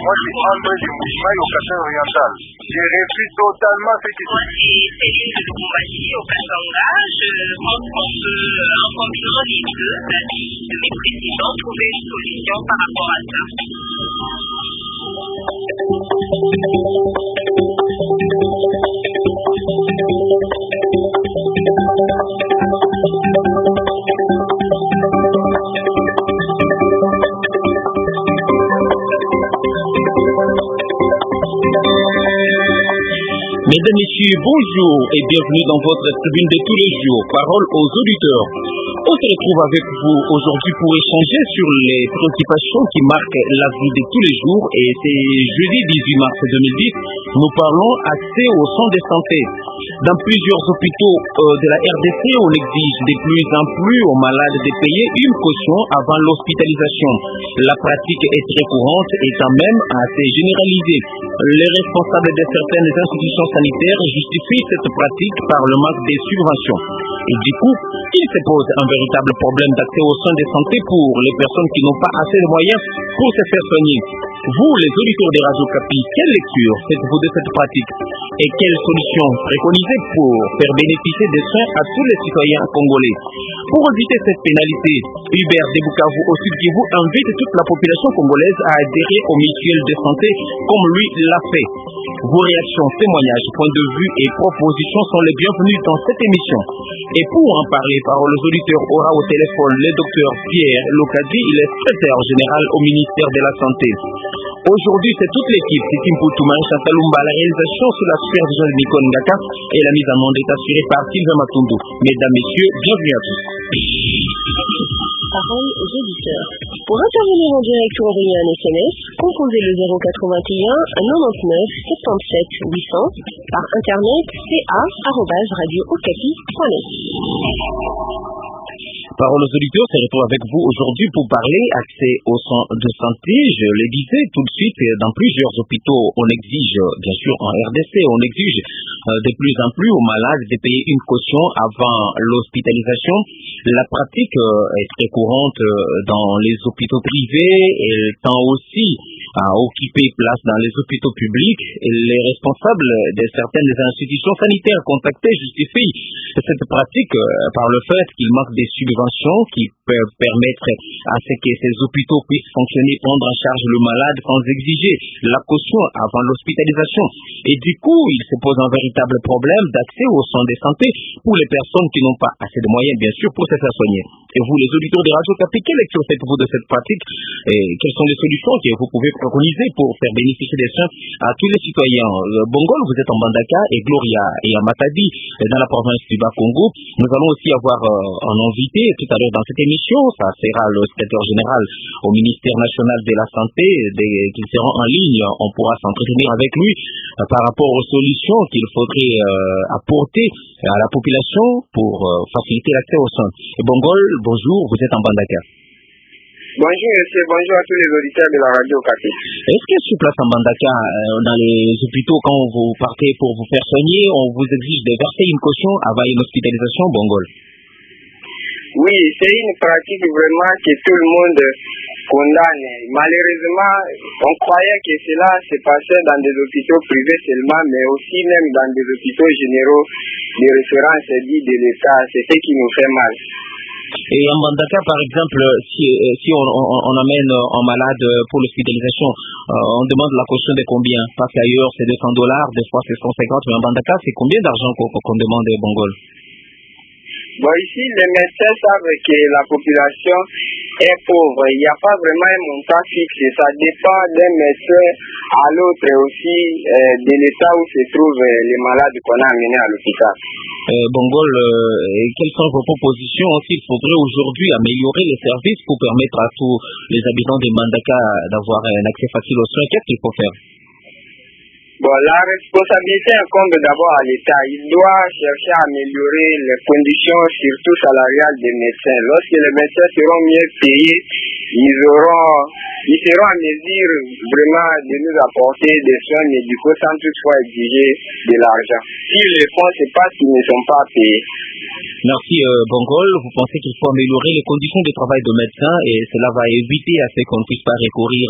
Moi, je suis André du Mouchimaï au Kassan oriental. Je refuse totalement ce qui se passe. C'est Céline de Lubumbashi au Katanga. Je pense qu'on peut, en comptant les deux avis de mes présidents, trouver une solution par rapport à ça. Mesdames, Messieurs, bonjour et bienvenue dans votre tribune de tous les jours. Parole aux auditeurs. On se retrouve avec vous aujourd'hui pour échanger sur les préoccupations qui marquent la vie de tous les jours. Et c'est jeudi 18 mars 2010, nous parlons accès aux soins de santé. Dans plusieurs hôpitaux de la RDC, on exige de plus en plus aux malades de payer une caution avant l'hospitalisation. La pratique est très courante et quand même assez généralisée. Les responsables de certaines institutions sanitaires justifient cette pratique par le manque de subventions. Et du coup, il se pose un véritable problème d'accès aux soins de santé pour les personnes qui n'ont pas assez de moyens pour se faire soigner. Vous, les auditeurs de Radio Okapi, quelle lecture faites-vous de cette pratique et quelles solutions préconisez pour faire bénéficier des soins à tous les citoyens congolais? Pour éviter cette pénalité, Hubert de Bukavu au Sud Kivu invite toute la population congolaise à adhérer aux mutuelles de santé comme lui l'a fait. Vos réactions, témoignages, points de vue et propositions sont les bienvenus dans cette émission. Et pour en parler, parole aux auditeurs aura au téléphone le docteur Pierre Lokadi, il est secrétaire général au ministère de la Santé. Aujourd'hui, c'est toute l'équipe, Titim Poutoumane, Chantalumba, la réalisation sous la supervision de Nicole Ngaka et la mise en onde est assurée par Sylvain Matundu. Mesdames, Messieurs, bienvenue à tous. Parole aux auditeurs. Pour intervenir en direct ou envoyer un SMS, composez le 081 99 77 800 par internet ca@radiookapi.net. Parole aux auditeurs, se retrouve avec vous aujourd'hui pour parler accès aux soins de santé. Je le disais tout de suite, dans plusieurs hôpitaux, on exige, bien sûr en RDC, on exige de plus en plus aux malades de payer une caution avant l'hospitalisation. La pratique est très courante dans les hôpitaux privés et elle tend aussi à occuper place dans les hôpitaux publics. Et les responsables de certaines institutions sanitaires contactées justifient cette pratique par le fait qu'il manque des subventions qui peuvent permettre à ce que ces hôpitaux puissent fonctionner, prendre en charge le malade sans exiger la caution avant l'hospitalisation. Et du coup, il se pose un véritable problème d'accès aux soins de santé pour les personnes qui n'ont pas assez de moyens, bien sûr, pour se faire soigner. Et vous, les auditeurs de Radio Okapi, quelle lecture faites-vous de cette pratique et quelles sont les solutions que vous pouvez préconiser pour faire bénéficier des soins à tous les citoyens? Bongol, vous êtes en Bandaka et Gloria et à Matadi, dans la province du Bas-Congo. Nous allons aussi avoir un invité tout à l'heure dans cette émission. Ça sera le secrétaire général au ministère national de la Santé, qui sera en ligne. On pourra s'entretenir avec lui par rapport aux solutions qu'il faudrait apporter à la population pour faciliter l'accès aux soins. Et Bongol, bonjour, vous êtes en Bandaka. Bonjour monsieur, bonjour à tous les auditeurs de la radio Okapi. Est-ce que sur place en Bandaka, dans les hôpitaux, quand vous partez pour vous faire soigner, on vous exige de verser une caution avant une hospitalisation, Bongol? Oui, c'est une pratique vraiment que tout le monde condamne. Malheureusement, on croyait que cela se passait dans des hôpitaux privés seulement, mais aussi même dans des hôpitaux généraux de référence dits de l'État. C'est ce qui nous fait mal. Et en Bandaka, par exemple, si on amène un malade pour l'hospitalisation, on demande la caution de combien? Parce qu'ailleurs, c'est $200, des fois c'est 150, mais en Bandaka, c'est combien d'argent qu'on demande, Bongol? Bon, ici, les médecins savent que la population est pauvre. Il n'y a pas vraiment un montant fixe. Ça dépend d'un médecin à l'autre et aussi de l'état où se trouvent les malades qu'on a amenés à l'hôpital. Bongol, quelles sont vos propositions? Il faudrait aujourd'hui améliorer les services pour permettre à tous les habitants de Bandaka d'avoir un accès facile aux soins. Qu'est-ce qu'il faut faire? Bon, la responsabilité incombe d'abord à l'État. Il doit chercher à améliorer les conditions, surtout salariales des médecins. Lorsque les médecins seront mieux payés, ils seront en mesure vraiment de nous apporter des soins médicaux sans toutefois exiger de l'argent. S'ils le font, c'est parce qu'ils ne sont pas payés. Merci Bongol. Vous pensez qu'il faut améliorer les conditions de travail de médecins et cela va éviter à ce qu'on ne puisse pas recourir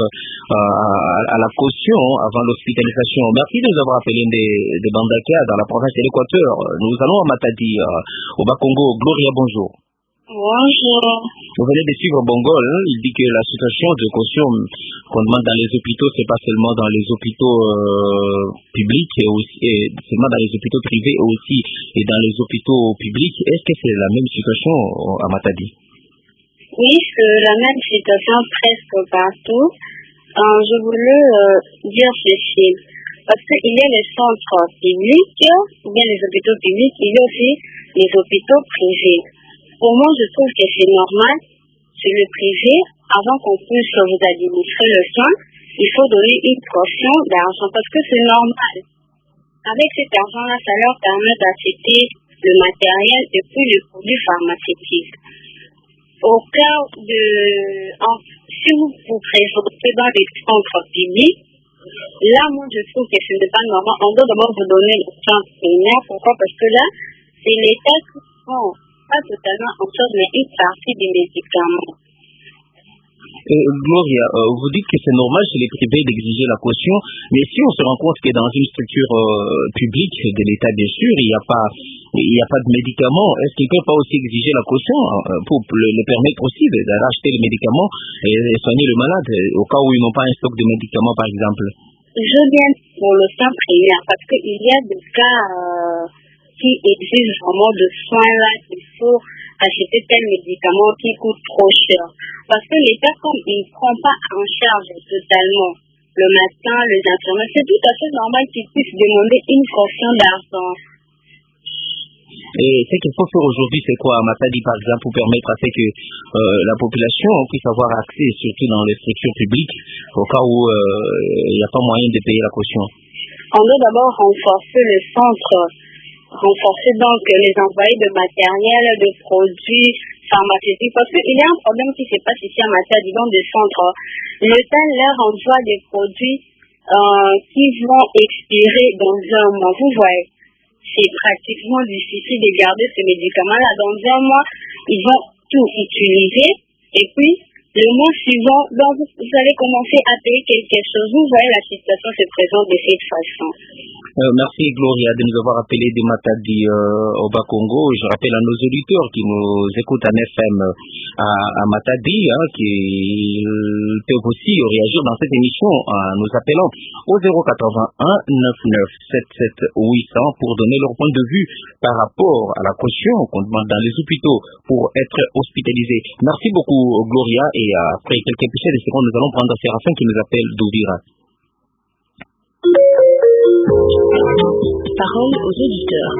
à la caution avant l'hospitalisation. Merci de nous avoir appelé des Bandaka dans la province de l'Équateur. Nous allons à Matadi, au Bas-Congo. Gloria, bonjour. Bonjour. Vous venez de suivre Bongol, il dit que la situation de caution qu'on demande dans les hôpitaux, c'est pas seulement dans les hôpitaux publics, et seulement dans les hôpitaux privés aussi, et dans les hôpitaux publics. Est-ce que c'est la même situation à Matadi? Oui, c'est la même situation presque partout. Je voulais dire ceci, parce qu'il y a les centres publics, ou bien les hôpitaux publics, il y a aussi les hôpitaux privés. Pour moi, je trouve que c'est normal, c'est le privé, avant qu'on puisse vous administrer le soin, il faut donner une portion d'argent, parce que c'est normal. Avec cet argent-là, ça leur permet d'acheter le matériel et puis les produits pharmaceutiques. Au cas de... si vous vous présentez dans des centres publics, là, moi, je trouve que ce n'est pas normal. On doit d'abord vous donner le soin primaire. Pourquoi? Parce que là, c'est l'État qui prend pas totalement en charge, mais une partie des médicaments. Gloria, vous dites que c'est normal chez les privés d'exiger la caution, mais si on se rend compte que dans une structure publique de l'État, bien sûr, il n'y a pas de médicaments, est-ce qu'ils ne peuvent pas aussi exiger la caution pour le permettre aussi d'acheter les médicaments et soigner le malade, au cas où ils n'ont pas un stock de médicaments, par exemple? Je viens pour le soin primaire, parce qu'il y a des cas qui exigent vraiment de soins là, il faut acheter tel médicament qui coûte trop cher. Parce que l'État, comme il ne prend pas en charge totalement le médecin, les infirmiers, c'est tout à fait normal qu'ils puissent demander une portion d'argent. Et ce qu'il faut faire aujourd'hui, c'est quoi à Matadi, par exemple, pour permettre à ce que la population puisse avoir accès, surtout dans les structures publiques, au cas où il n'y a pas moyen de payer la caution? On doit d'abord renforcer le centre, renforcer donc les envoyés de matériel, de produits pharmaceutiques, parce qu'il y a un problème qui se passe ici à Matadi, dans des centres. L'État leur envoie des produits qui vont expirer dans un mois. Vous voyez, c'est pratiquement difficile de garder ce médicament-là. Dans un mois, ils vont tout utiliser, et puis le mois suivant, donc vous allez commencer à payer quelque chose. Vous voyez, la situation se présente de cette façon. Merci Gloria de nous avoir appelé de Matadi au Bas-Congo. Je rappelle à nos auditeurs qui nous écoutent en FM à Matadi, qui peuvent aussi réagir dans cette émission en nous appelant au 081 99 77 800 pour donner leur point de vue par rapport à la caution qu'on demande dans les hôpitaux pour être hospitalisés. Merci beaucoup Gloria, et après quelques petites secondes, nous allons prendre Séraphin qui nous appelle d'Ouvira. Parole aux auditeurs.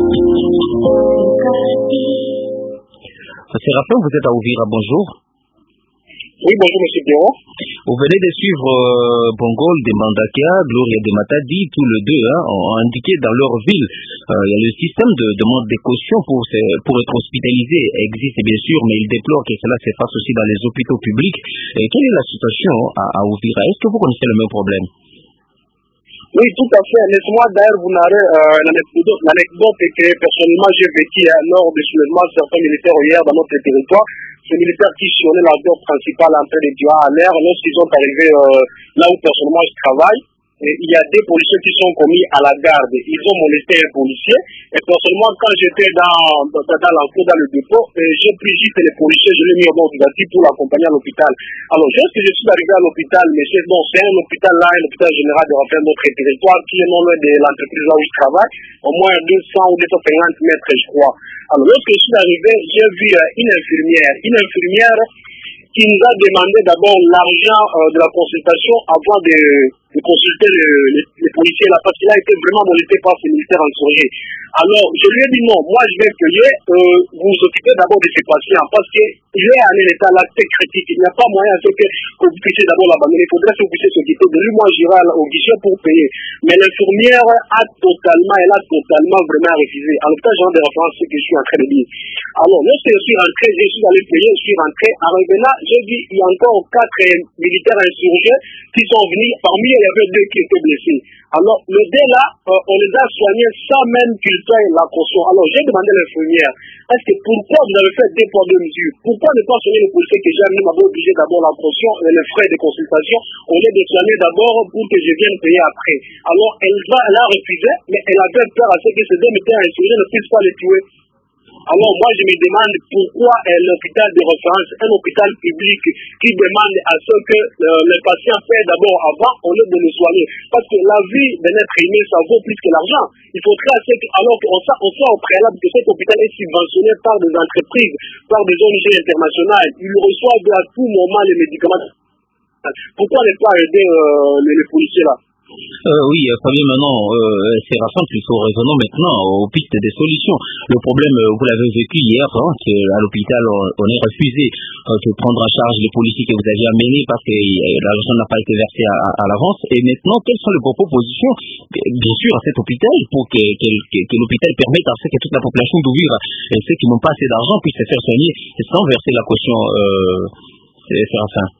Séraphin, vous êtes à Ouvira, bonjour. Oui, bonjour, M. Pierrot. Vous venez de suivre Bongol de Mandaka, Gloria de Matadi, tous les deux ont indiqué dans leur ville. Il y a le système de demande de caution pour être hospitalisé existe bien sûr, mais il déplore que cela se fasse aussi dans les hôpitaux publics. Et quelle est la situation à Ouvira? Est-ce que vous connaissez le même problème? Oui, tout à fait. Laisse-moi d'ailleurs vous narrer l'anecdote que personnellement j'ai vécu lors du soulèvement de certains militaires hier dans notre territoire. Ces militaires qui sillonnaient la voie principale en train de tuer à l'air, lorsqu'ils sont arrivés là où personnellement je travaille, il y a des policiers qui sont commis à la garde. Ils ont molesté un policier. Et personnellement, quand j'étais dans l'encours, dans le dépôt, j'ai pris juste les policiers, je l'ai mis au bord du bâti pour l'accompagner à l'hôpital. Alors, lorsque je suis arrivé à l'hôpital, mais c'est un hôpital là, un hôpital général de Raphaël, notre territoire, qui est non loin de l'entreprise là où je travaille, au moins 200 ou 250 mètres, je crois. Alors, lorsque je suis arrivé, j'ai vu une infirmière qui nous a demandé d'abord l'argent de la consultation avant de de consulter les policiers là, parce qu'il a été vraiment molesté par ces militaires insurgés. Alors, je lui ai dit non, moi je vais payer, vous vous occupez d'abord de ces patients, parce qu'il est à un état là très critique, il n'y a pas moyen que vous puissiez d'abord l'abandonner, il faudrait que vous puissiez s'occuper de lui, moi j'irai au guichet pour payer. Mais l'infirmière elle a totalement vraiment refusé. En tout cas, genre de référence, ce que je suis en train de dire. Alors, lorsque je suis rentré, je suis allé payer, je suis rentré, arrivé là, j'ai dit, il y a encore 4 militaires insurgés qui sont venus, parmi eux, il y avait 2 qui étaient blessés. Alors, le dé là, on les a soignés sans même qu'ils payent la caution. Alors, j'ai demandé à l'infirmière, est-ce que pourquoi vous avez fait 2 poids 2 mesures? Pourquoi ne pas soigner les policiers que j'ai amenés, m'avoir obligé d'abord la caution et les frais de consultation, on les de soigner d'abord pour que je vienne payer après. Alors, elle a refusé, mais elle avait peur à ce que ces 2 militaires insurgés ne puissent pas les tuer. Alors moi je me demande pourquoi l'hôpital de référence, un hôpital public qui demande à ce que les patients paient d'abord avant au lieu de les soigner. Parce que la vie d'un être humain ça vaut plus que l'argent. Il faudrait alors qu'on soit au préalable que cet hôpital est subventionné par des entreprises, par des ONG internationales. Ils reçoivent à tout moment les médicaments. Pourquoi ne pas aider les policiers là? Oui, Fabien, maintenant, c'est rassemble, il faut raisonner maintenant aux pistes des solutions. Le problème, vous l'avez vécu hier, hein, à l'hôpital, on est refusé de prendre en charge les policiers que vous aviez amenés parce que l'argent n'a pas été versé à l'avance. Et maintenant, quelles sont les propositions, bien sûr, à cet hôpital pour que l'hôpital permette à ce que toute la population d'ouvrir et ceux qui n'ont pas assez d'argent puissent se faire soigner sans verser la caution, Séraphin?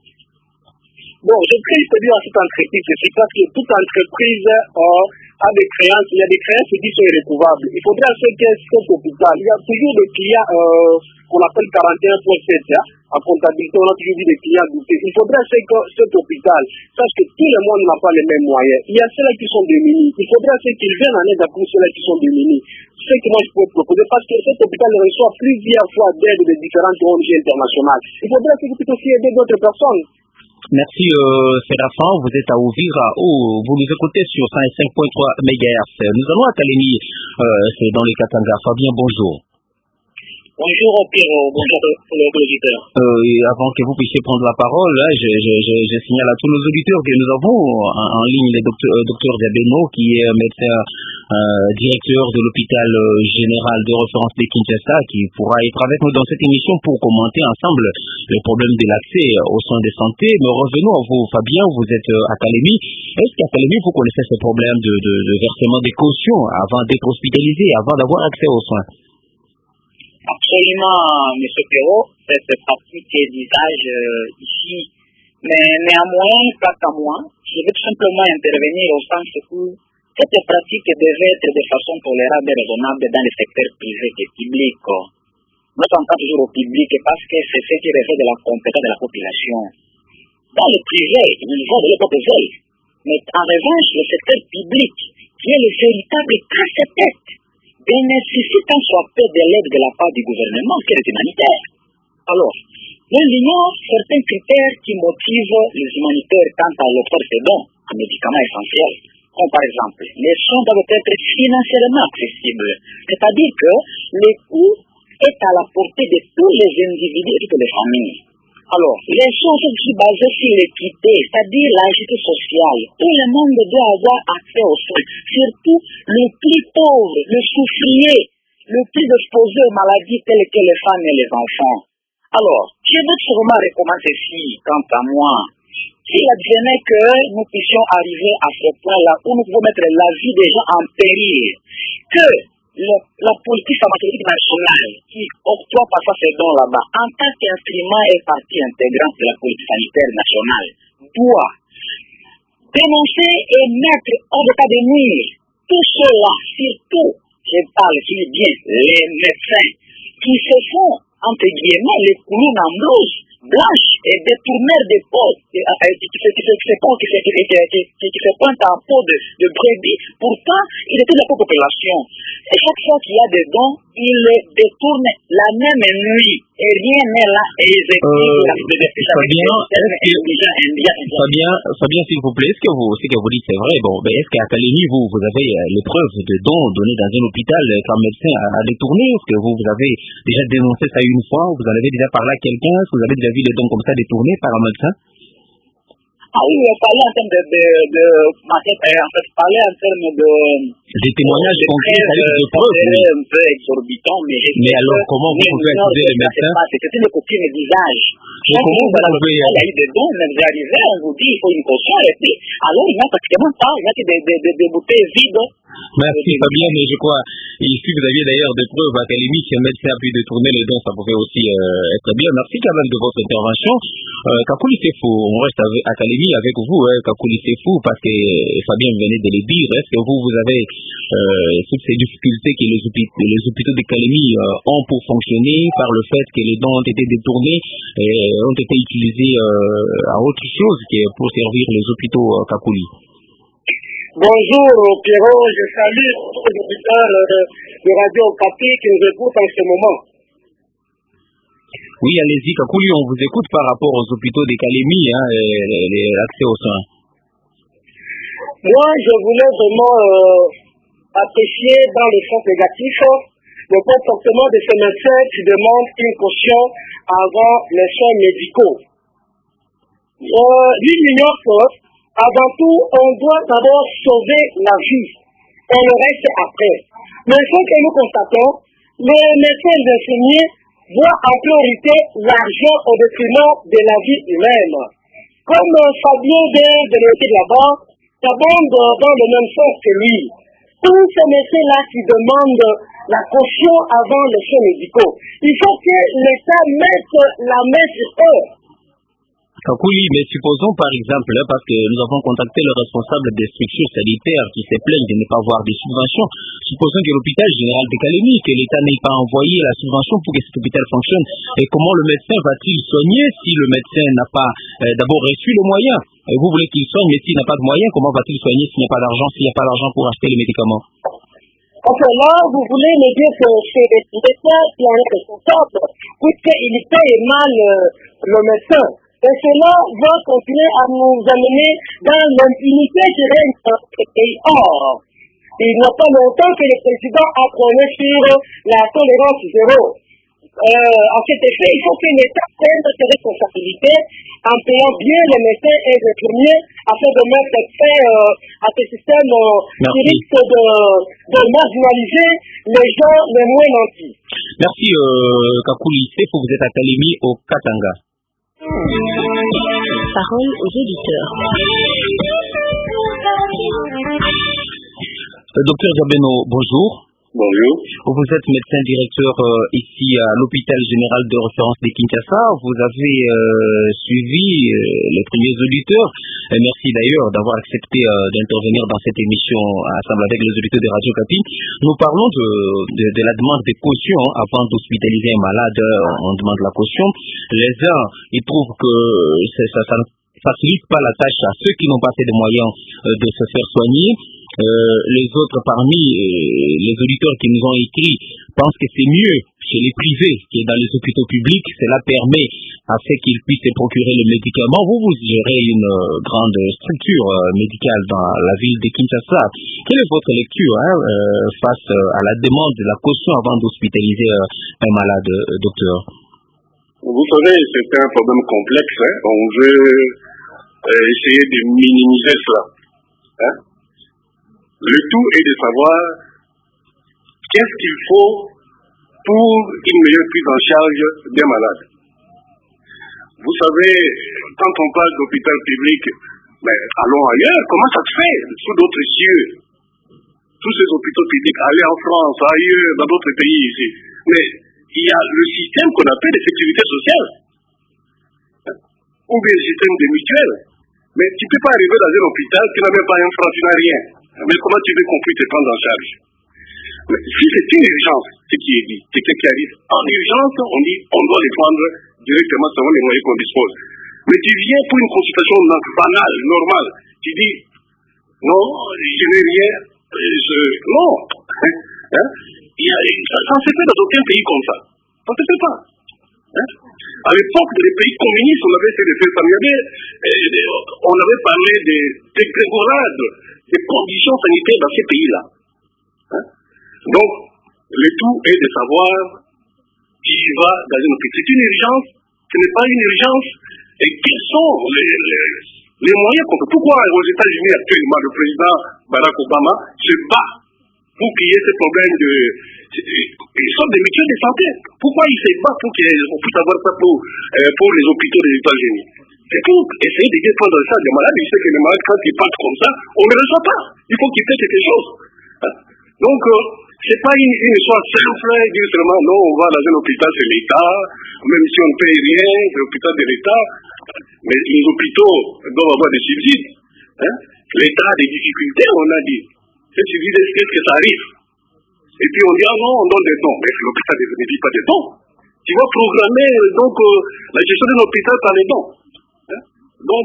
Bon, je prie de dire à cette entreprise, c'est parce que toute entreprise a des créances, il y a des créances qui sont irrécouvrables. Il faudrait à ce que cet hôpital, il y a toujours des clients qu'on appelle 41.7, en comptabilité, on a toujours vu des clients doutés. Il faudrait à ce que cet hôpital sache que tout le monde n'a pas les mêmes moyens. Il y a ceux-là qui sont démunis. Il faudrait à ce qu'ils viennent en aide à tous ceux-là qui sont démunis. Ce que moi je peux proposer, parce que cet hôpital reçoit plusieurs fois d'aide de différentes ONG internationales. Il faudrait à ce que puisse aussi aider d'autres personnes. Merci Séraphin, vous êtes à Ouvira, vous nous écoutez sur 105.3 MHz. Nous allons à Kalemi, c'est dans les Katanga. Fabien, bonjour. Bonjour Pierrot, bonjour les auditeurs. Avant que vous puissiez prendre la parole, je signale à tous nos auditeurs que nous avons en ligne le docteur Diabeno, qui est médecin directeur de l'hôpital général de référence de Kinshasa, qui pourra être avec nous dans cette émission pour commenter ensemble les problèmes de l'accès aux soins de santé. Mais revenons à vous, Fabien, vous êtes à Kalemi. Est-ce qu'à Kalemi, vous connaissez ce problème de versement des cautions avant d'être hospitalisé, avant d'avoir accès aux soins? Absolument, M. Perrault, cette pratique est d'usage ici. Mais néanmoins, pas qu'à moi, je veux tout simplement intervenir au sens où cette pratique devait être de façon tolérable et raisonnable dans les secteurs privés et publics. Nous sommes pas toujours au public parce que c'est ce qui relève de la compétence de la population. Dans le privé, ils vont de leur propre veille. Mais en revanche, le secteur public, qui est le véritable casse-tête, nécessite un soit peu de l'aide de la part du gouvernement, qui est humanitaire. Alors, nous ignore certains critères qui motivent les humanitaires quant à l'offre de dons, un médicament essentiel, comme par exemple, les soins doivent être financièrement accessibles, c'est-à-dire que le coût est à la portée de tous les individus et de toutes les familles. Alors, les choses sont basées sur l'équité, c'est-à-dire la justice sociale. Tout le monde doit avoir accès aux soins, surtout le plus pauvre, le souffrier, le plus exposé aux maladies telles que les femmes et les enfants. Alors, je veux sûrement recommander ici, quant à moi, s'il advenait que nous puissions arriver à ce point-là où nous pouvons mettre la vie des gens en péril, que la politique pharmaceutique nationale qui octroie parfois ces dons là-bas, en tant qu'instrument et partie intégrante de la politique sanitaire nationale, doit dénoncer et mettre hors d'état de nuire tout cela, surtout, je parle, je dis bien, les médecins qui se font, entre guillemets, les coulons en blouse blanche et détourneurs des postes qui se pointent en peau de brebis. Pourtant, il est de la population. Et chaque fois qu'il y a des dons, il les détourne la même nuit. Et rien n'est là. Et ils Fabien, s'il vous plaît, ce que vous dites, c'est vrai. Bon, mais est-ce qu'à Kalemi, vous avez les preuves de dons donnés dans un hôpital qu'un médecin a détourné? Est-ce que vous avez déjà dénoncé ça une fois? Vous en avez déjà parlé à quelqu'un? Est-ce que vous avez déjà vu des dons comme ça détournés par un médecin? Ah oui, parler en termes parler en termes de... Des témoignages concrets, de preuves. C'est un peu exorbitant, mais alors comment vous pouvez accuser les médecins? C'est une copie de visage. Comment vous pouvez... Il y a eu des dons, mais vous arrivez, on vous dit il faut une caution, et puis, alors il n'y a pratiquement pas, il y a que des bouteilles vides. Merci Fabien, mais je crois, ici vous aviez d'ailleurs des preuves académiques, un médecin a pu détourner les dons, ça pouvait aussi être bien. Merci quand même de votre intervention. Kakuli Sefou, on reste académie avec vous, Kakuli Sefou, parce que Fabien venait de le dire, est-ce que vous avez toutes ces difficultés que les hôpitaux de Calémie ont pour fonctionner par le fait que les dons ont été détournés et ont été utilisés à autre chose que pour servir les hôpitaux Kakuli? Bonjour Pierrot, je salue les auditeurs de Radio Okapi qui nous écoutent en ce moment. Oui, allez-y, Kakuli, on vous écoute par rapport aux hôpitaux de Calémie, et l'accès aux soins. Moi, je voulais vraiment apprécier dans le sens négatif le comportement de ces médecins qui demandent une caution avant les soins médicaux. Lui ignore que, avant tout, on doit d'abord sauver la vie et le reste après. Mais ce que nous constatons, les médecins infirmiers voient en priorité l'argent au détriment de la vie humaine. Comme Fabien vient de le dire là-bas, ça bande dans le même sens que lui. Tous ces médecins-là qui demandent la caution avant les soins médicaux, il faut que l'État mette la main sur eux. Kakuli, mais supposons par exemple, parce que nous avons contacté le responsable des structures sanitaires qui se plaignent de ne pas avoir des subventions, supposons que l'hôpital général de Calémie, que l'État n'ait pas envoyé la subvention pour que cet hôpital fonctionne, et comment le médecin va-t-il soigner si le médecin n'a pas d'abord reçu les moyens? Vous voulez qu'il soigne, mais s'il n'a pas de moyens, comment va-t-il soigner s'il n'y a pas d'argent, pour acheter les médicaments? Enfin là, vous voulez me dire que c'est l'État qui en est responsable, puisqu'il paye mal le médecin. Et cela va continuer à nous amener dans l'impunité qui règne dans ce pays. Or, il n'y a pas longtemps que le président a prôné sur la tolérance zéro. À cet effet, il faut que l'État prenne ses responsabilités en payant bien les médecins et les infirmiers afin de mettre fin à ce système qui risque de marginaliser les gens les moins nantis. Merci Kakuli Sefou, vous êtes à Calémie au Katanga. Parole aux auditeurs. Docteur Jabeno, bonjour. Bonjour. Vous êtes médecin directeur ici à l'hôpital général de référence de Kinshasa. Vous avez suivi les premiers auditeurs. Et merci d'ailleurs d'avoir accepté d'intervenir dans cette émission ensemble avec les auditeurs de Radio Okapi. Nous parlons de la demande de caution avant d'hospitaliser un malade. On demande la caution. Les uns, ils trouvent que ça ne facilite pas la tâche à ceux qui n'ont pas assez de moyens de se faire soigner. Les autres parmi les auditeurs qui nous ont écrit pensent que c'est mieux chez les privés que dans les hôpitaux publics. Cela permet à ce qu'ils puissent se procurer le médicament. Vous gérez une grande structure médicale dans la ville de Kinshasa. Quelle est votre lecture face à la demande de la caution avant d'hospitaliser un malade, docteur? Vous savez, c'est un problème complexe. On veut essayer de minimiser cela. Le tout est de savoir qu'est-ce qu'il faut pour une meilleure prise en charge des malades. Vous savez, quand on parle d'hôpital public, allons ailleurs, comment ça se fait sous d'autres cieux? Tous ces hôpitaux publics, allez en France, ailleurs, dans d'autres pays ici. Mais il y a le système qu'on appelle de sécurité sociale, ou bien le système de mutuelle. Mais tu ne peux pas arriver dans un hôpital qui n'a même pas un franc, tu n'as rien. Mais comment tu veux qu'on puisse te prendre en charge? Mais si c'est une urgence, ce qui est dit, quelqu'un qui arrive en urgence, on dit on doit les prendre directement selon les moyens qu'on dispose. Mais tu viens pour une consultation banale, normale, tu dis non, je n'ai rien, non. Ça ne se fait dans aucun pays comme ça. Ça ne se fait pas. À l'époque des pays communistes, on avait essayé de faire ça. On avait parlé des grégorades, des conditions sanitaires dans ces pays-là. Donc, le tout est de savoir qui va dans une hôpital. C'est une urgence, ce n'est pas une urgence, et quelles sont les moyens qu'on peut. Pourquoi aux États-Unis actuellement, le président Barack Obama se bat pour qu'il y ait ces problèmes de... Ils sont des métiers de santé. Pourquoi il se bat pour qu'on puisse avoir ça pour les hôpitaux des États-Unis? C'est pour essayer de prendre en charge des malades. Il sait que les malades, quand ils partent comme ça, on ne les reçoit pas. Il faut qu'ils fassent quelque chose. Donc, c'est pas une histoire simple, dire seulement non, on va dans un hôpital, c'est l'État, même si on ne paye rien, c'est l'hôpital de l'État, mais les hôpitaux doivent avoir des subsides. L'État a des difficultés, on a dit. Ces subsides, est-ce que ça arrive? Et puis on dit, ah non, on donne des dons. Mais l'hôpital ne vit pas des dons. Tu vas programmer donc la gestion d'un hôpital par les dons. Donc,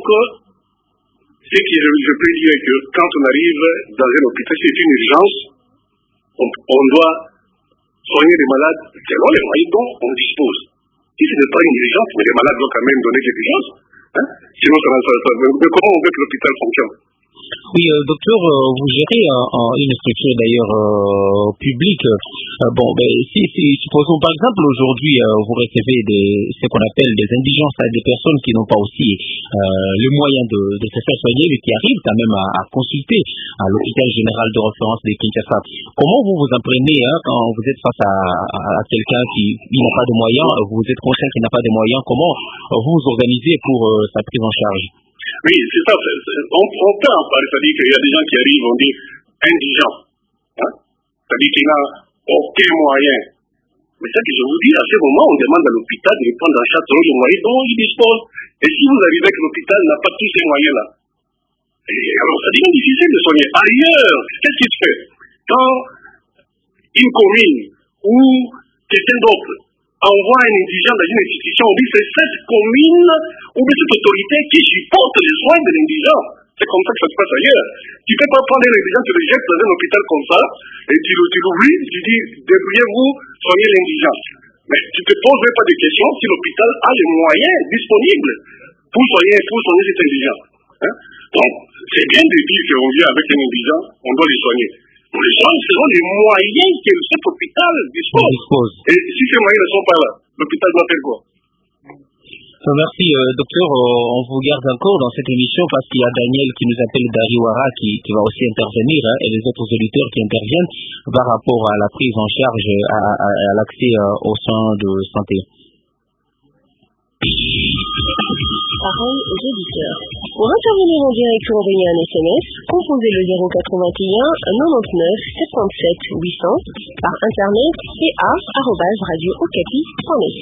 ce que je peux dire est que quand on arrive dans un hôpital, c'est une urgence, on doit soigner les malades selon les moyens dont on dispose. Si ce n'est pas une urgence, mais les malades doivent quand même donner quelque chose. Sinon, mais comment on veut que l'hôpital fonctionne? Oui, docteur, vous gérez une structure d'ailleurs publique. Supposons par exemple aujourd'hui, vous recevez ce qu'on appelle des indigences, des personnes qui n'ont pas aussi le moyen de se faire soigner, mais qui arrivent quand même à consulter à l'hôpital général de référence de Kinshasa. Comment vous vous imprenez quand vous êtes face à quelqu'un qui n'a pas de moyens, vous êtes conscient qu'il n'a pas de moyens, comment vous vous organisez pour sa prise en charge? Oui, c'est ça. On peut en parler. C'est-à-dire qu'il y a des gens qui arrivent, on dit indigents. C'est-à-dire qu'il n'a aucun moyen. Mais ça que je vous dis, à ce moment, on demande à l'hôpital de prendre en charge les moyens dont il dispose. Et si vous arrivez que l'hôpital n'a pas tous ces moyens-là, alors ça devient difficile de soigner. Ailleurs, qu'est-ce qu'il fait? Quand une commune ou quelqu'un d'autre envoie un indigent dans une institution, on dit c'est cette commune ou cette autorité qui supporte les soins de l'indigent. C'est comme ça que ça se passe ailleurs. Tu ne peux pas prendre un indigent, tu le jettes dans un hôpital comme ça, et tu l'oublies, tu dis débrouillez-vous, soignez l'indigent. Mais tu ne te poses même pas de questions si l'hôpital a les moyens disponibles pour soigner cet indigent. Donc, c'est bien de dire qu'on vient avec un indigent, on doit les soigner. Les soins selon les moyens que cet hôpital dispose. Et si ces moyens ne sont pas là, l'hôpital doit faire quoi? Merci, docteur. On vous garde encore dans cette émission parce qu'il y a Daniel qui nous appelle d'Ariwara qui va aussi intervenir et les autres auditeurs qui interviennent par rapport à la prise en charge, à l'accès aux soins de santé. Parole aux auditeurs. Pour intervenir en direct ou envoyer un SMS, composez le 081 99 77 800 par internet ca@radiookapi.net.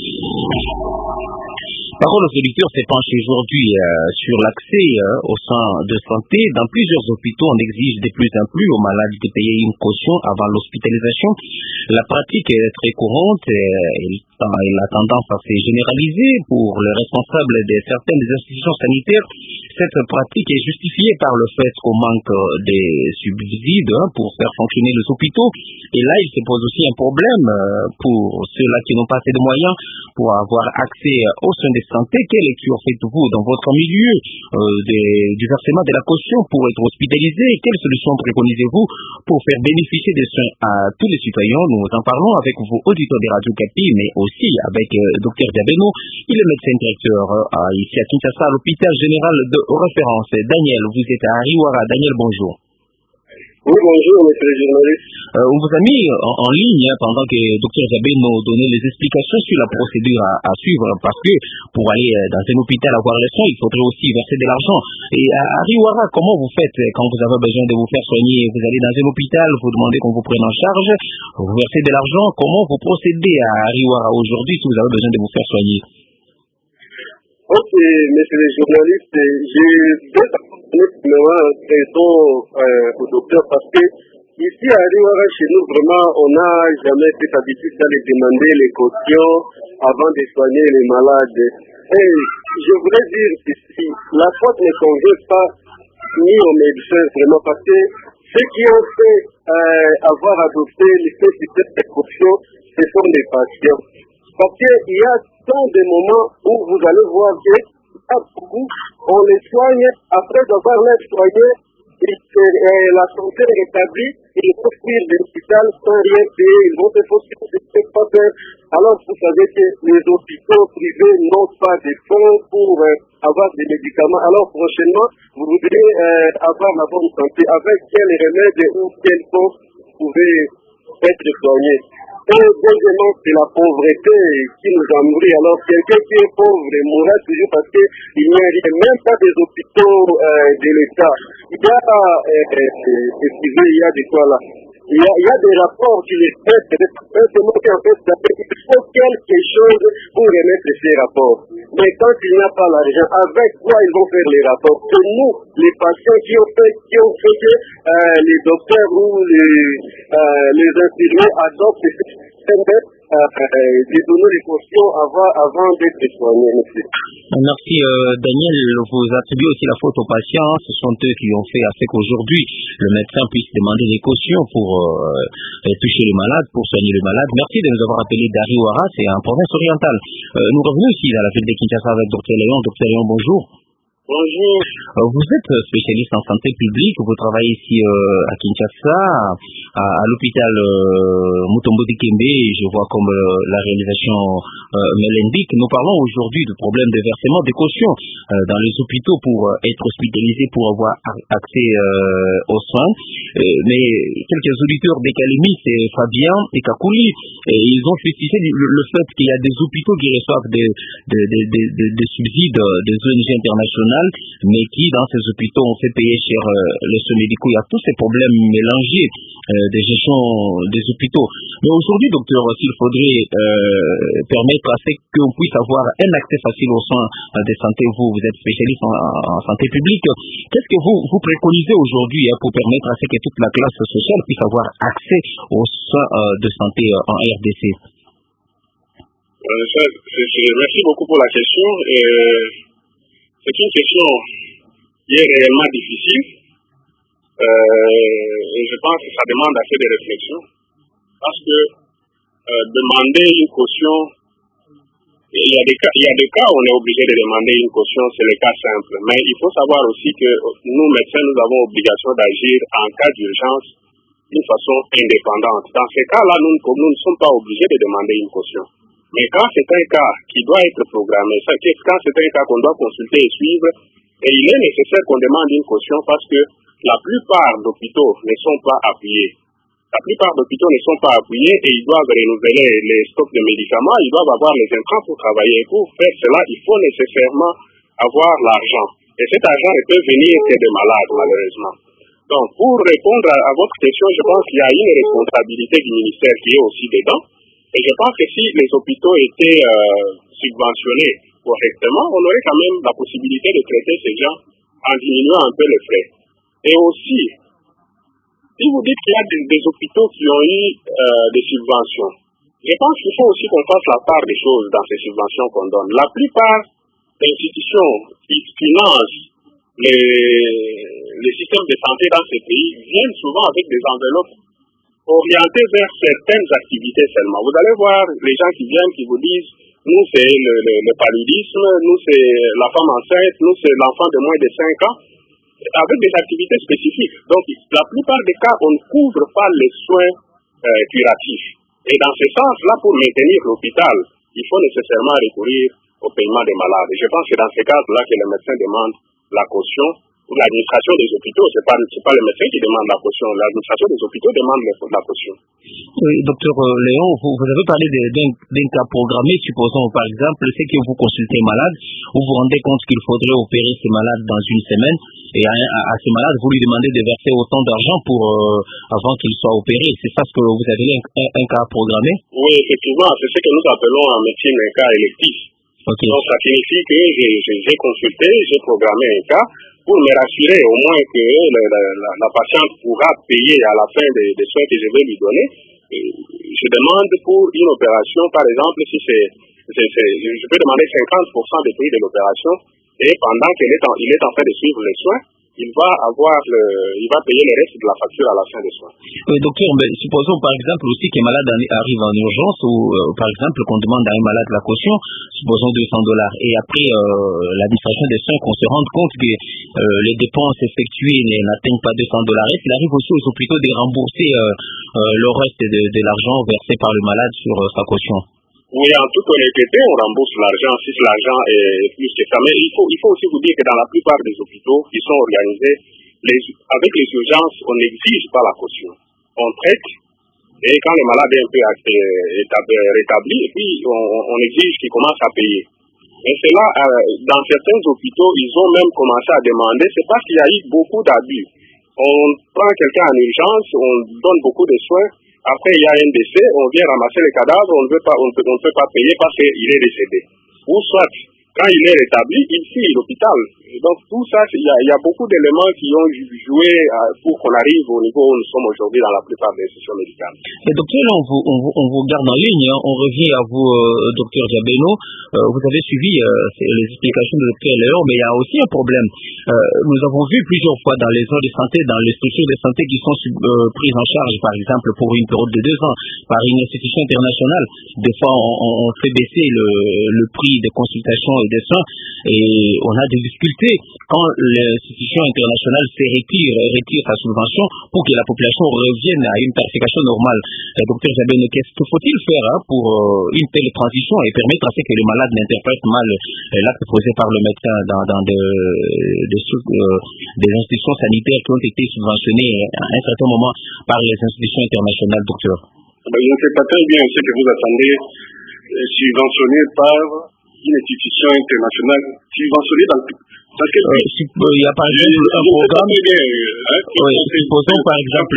Parole aux auditeurs s'est penchée aujourd'hui sur l'accès aux soins de santé. Dans plusieurs hôpitaux, on exige de plus en plus aux malades de payer une caution avant l'hospitalisation. La pratique est très courante et a tendance à se généraliser pour les responsables de certaines institutions sanitaires. Cette pratique est justifiée par le fait qu'on manque des subsides pour faire fonctionner les hôpitaux. Et là, il se pose aussi un problème pour ceux-là qui n'ont pas assez de moyens pour avoir accès aux soins de santé. Quelle lecture faites-vous dans votre milieu du versement de la caution pour être hospitalisé? Quelles solutions préconisez-vous pour faire bénéficier des soins à tous les citoyens? Nous en parlons avec vos auditeurs de Radio Kapi, mais aussi avec Dr Diabeno. Il est médecin directeur ici à Kinshasa, à l'hôpital général de référence. Daniel, vous êtes à Ariwara. Daniel, bonjour. Oui, bonjour, monsieur le journaliste. On vous a mis en ligne pendant que Dr Diabeno donnait les explications sur la procédure à suivre, parce que pour aller dans un hôpital avoir les soins, il faudrait aussi verser de l'argent. Et à Ariwara, comment vous faites quand vous avez besoin de vous faire soigner? Vous allez dans un hôpital, vous demandez qu'on vous prenne en charge, vous versez de l'argent. Comment vous procédez à Ariwara aujourd'hui si vous avez besoin de vous faire soigner? Ok, monsieur le journaliste, j'ai deux raisons au docteur parce que ici à Ariwara, chez nous, vraiment, on n'a jamais cette habitude d'aller demander les cautions avant de soigner les malades. Et je voudrais dire ici, la faute ne convient pas ni aux médecins, vraiment, parce que ceux qui ont fait avoir adopté ce système de caution, ce sont les patients. Parce qu'il y a tant de moments où vous allez voir que on les soigne, après avoir les soigné, la santé est rétablie, ils vont fuir l'hôpital sans rien payer, ils vont se faire. Alors vous savez que les hôpitaux privés n'ont pas de fonds pour avoir des médicaments. Alors prochainement, vous voudrez avoir la bonne santé. Avec quel remède ou quel cause vous pouvez être soigné. Et deuxièmement, c'est la pauvreté qui nous a nourris. Alors quelqu'un qui est pauvre mourra toujours parce qu'il n'y a même pas des hôpitaux de l'État. Il y a de quoi là. Il y a des rapports qui les traitent, simplement qu'en fait, il faut quelque chose pour remettre ces rapports. Mais quand il n'y a pas l'argent, avec quoi ils vont faire les rapports? C'est nous, les patients, qui ont fait que les docteurs ou les infirmiers adoptent ces systèmes de donner des cautions avant d'être soignés. Merci Daniel, vous attribuez aussi la faute aux patients, ce sont eux qui ont fait afin qu'aujourd'hui le médecin puisse demander des cautions pour toucher les malades, pour soigner les malades. Merci de nous avoir appelé Dari Ouara, c'est en province orientale. Nous revenons ici dans la ville de Kinshasa avec Dr Léon. Dr Léon, bonjour. Bonjour. Vous êtes spécialiste en santé publique, vous travaillez ici à Kinshasa, à l'hôpital Mutombo Dikembe, je vois comme la réalisation me l'indique. Nous parlons aujourd'hui du problème de versement des cautions dans les hôpitaux pour être hospitalisés, pour avoir accès aux soins. Mais quelques auditeurs d'Ekalemi, c'est Fabien et Kakouli, et ils ont justifié le fait qu'il y a des hôpitaux qui reçoivent des subsides des ONG internationales, mais qui, dans ces hôpitaux, ont fait payer cher les soins médicaux. Il y a tous ces problèmes mélangés de gestion des hôpitaux. Mais aujourd'hui, docteur, s'il faudrait permettre à ce qu'on puisse avoir un accès facile aux soins de santé, vous êtes spécialiste en santé publique, qu'est-ce que vous préconisez aujourd'hui pour permettre à ce que toute la classe sociale puisse avoir accès aux soins de santé en RDC? Merci beaucoup pour la question. C'est une question qui est réellement difficile et je pense que ça demande assez de réflexion parce que demander une caution, il y a des cas où on est obligé de demander une caution, c'est le cas simple, mais il faut savoir aussi que nous médecins, nous avons obligation d'agir en cas d'urgence d'une façon indépendante. Dans ces cas-là, nous ne sommes pas obligés de demander une caution. Mais quand c'est un cas qui doit être programmé, quand c'est un cas qu'on doit consulter et suivre, et il est nécessaire qu'on demande une caution parce que la plupart d'hôpitaux ne sont pas appuyés. La plupart d'hôpitaux ne sont pas appuyés et ils doivent renouveler les stocks de médicaments, ils doivent avoir les intrants pour travailler. Et pour faire cela, il faut nécessairement avoir l'argent. Et cet argent ne peut venir que des malades, malheureusement. Donc, pour répondre à votre question, je pense qu'il y a une responsabilité du ministère qui est aussi dedans. Et je pense que si les hôpitaux étaient subventionnés correctement, on aurait quand même la possibilité de traiter ces gens en diminuant un peu les frais. Et aussi, si vous dites qu'il y a des hôpitaux qui ont eu des subventions, je pense qu'il faut aussi qu'on fasse la part des choses dans ces subventions qu'on donne. La plupart des institutions qui financent les systèmes de santé dans ces pays viennent souvent avec des enveloppes orientées vers certaines activités seulement. Vous allez voir les gens qui viennent, qui vous disent nous c'est le paludisme, nous c'est la femme enceinte, nous c'est l'enfant de moins de 5 ans, avec des activités spécifiques. Donc la plupart des cas, on ne couvre pas les soins curatifs. Et dans ce sens-là, pour maintenir l'hôpital, il faut nécessairement recourir au paiement des malades. Et je pense que dans ces cas-là que les médecins demandent la caution. L'administration des hôpitaux, c'est pas le médecin qui demande la caution, l'administration des hôpitaux demande la caution. Oui, docteur Léon, vous avez parlé d'un cas programmé, supposons par exemple, c'est que vous consultez un malade, vous vous rendez compte qu'il faudrait opérer ce malade dans une semaine, et à ce malade, vous lui demandez de verser autant d'argent avant qu'il soit opéré. C'est ça ce que vous avez un cas programmé? Oui, effectivement, c'est ce que nous appelons en médecine un cas électif. Okay. Donc ça signifie que j'ai consulté, j'ai programmé un cas, pour me rassurer au moins que la patiente pourra payer à la fin des soins que je vais lui donner. Je demande pour une opération, par exemple, si je peux demander 50% des prix de l'opération, et pendant qu'il est en train de suivre les soins, il va payer le reste de la facture à la fin des soins. Docteur, mais supposons par exemple aussi qu'un malade arrive en urgence ou par exemple qu'on demande à un malade la caution, supposons $200, et après l'administration des soins qu'on se rende compte que les dépenses effectuées n'atteignent pas $200, est-ce qu'il arrive aussi aux hôpitaux de rembourser le reste de l'argent versé par le malade sur sa caution? Oui, en toute honnêteté, on rembourse l'argent si l'argent est plus que ça. Mais il faut aussi vous dire que dans la plupart des hôpitaux qui sont organisés, avec les urgences, on n'exige pas la caution. On traite, et quand le malade est un peu rétabli, et puis on exige qu'il commence à payer. Et c'est là, dans certains hôpitaux, ils ont même commencé à demander, c'est parce qu'il y a eu beaucoup d'abus. On prend quelqu'un en urgence, on donne beaucoup de soins, après il y a un décès, on vient ramasser les cadavres, on ne peut pas payer parce qu'il est décédé. Ou soit, quand il est rétabli, il fuit l'hôpital. Donc tout ça, il y a beaucoup d'éléments qui ont joué pour qu'on arrive au niveau où nous sommes aujourd'hui dans la plupart des institutions médicales. Et docteur, là, on vous garde en ligne, hein. On revient à vous, docteur Diabeno. Vous avez suivi les explications de docteur Léon, mais il y a aussi un problème. Nous avons vu plusieurs fois dans les zones de santé, dans les structures de santé qui sont prises en charge, par exemple, pour une période de 2 ans, par une institution internationale. Des fois, on fait baisser le prix des consultations et des soins, et on a des difficultés quand l'institution internationale retire sa subvention pour que la population revienne à une tarification normale. Docteur Diabeno, qu'est-ce qu'il faut-il faire pour une telle transition et permettre à ce que les malades n'interprètent mal l'acte posé par le médecin dans des institutions sanitaires qui ont été subventionnées à un certain moment par les institutions internationales, docteur? Je ne sais pas très bien ce que vous attendez subventionné par une institution internationale, subventionnée parce que il y a par exemple un programme. Supposons par exemple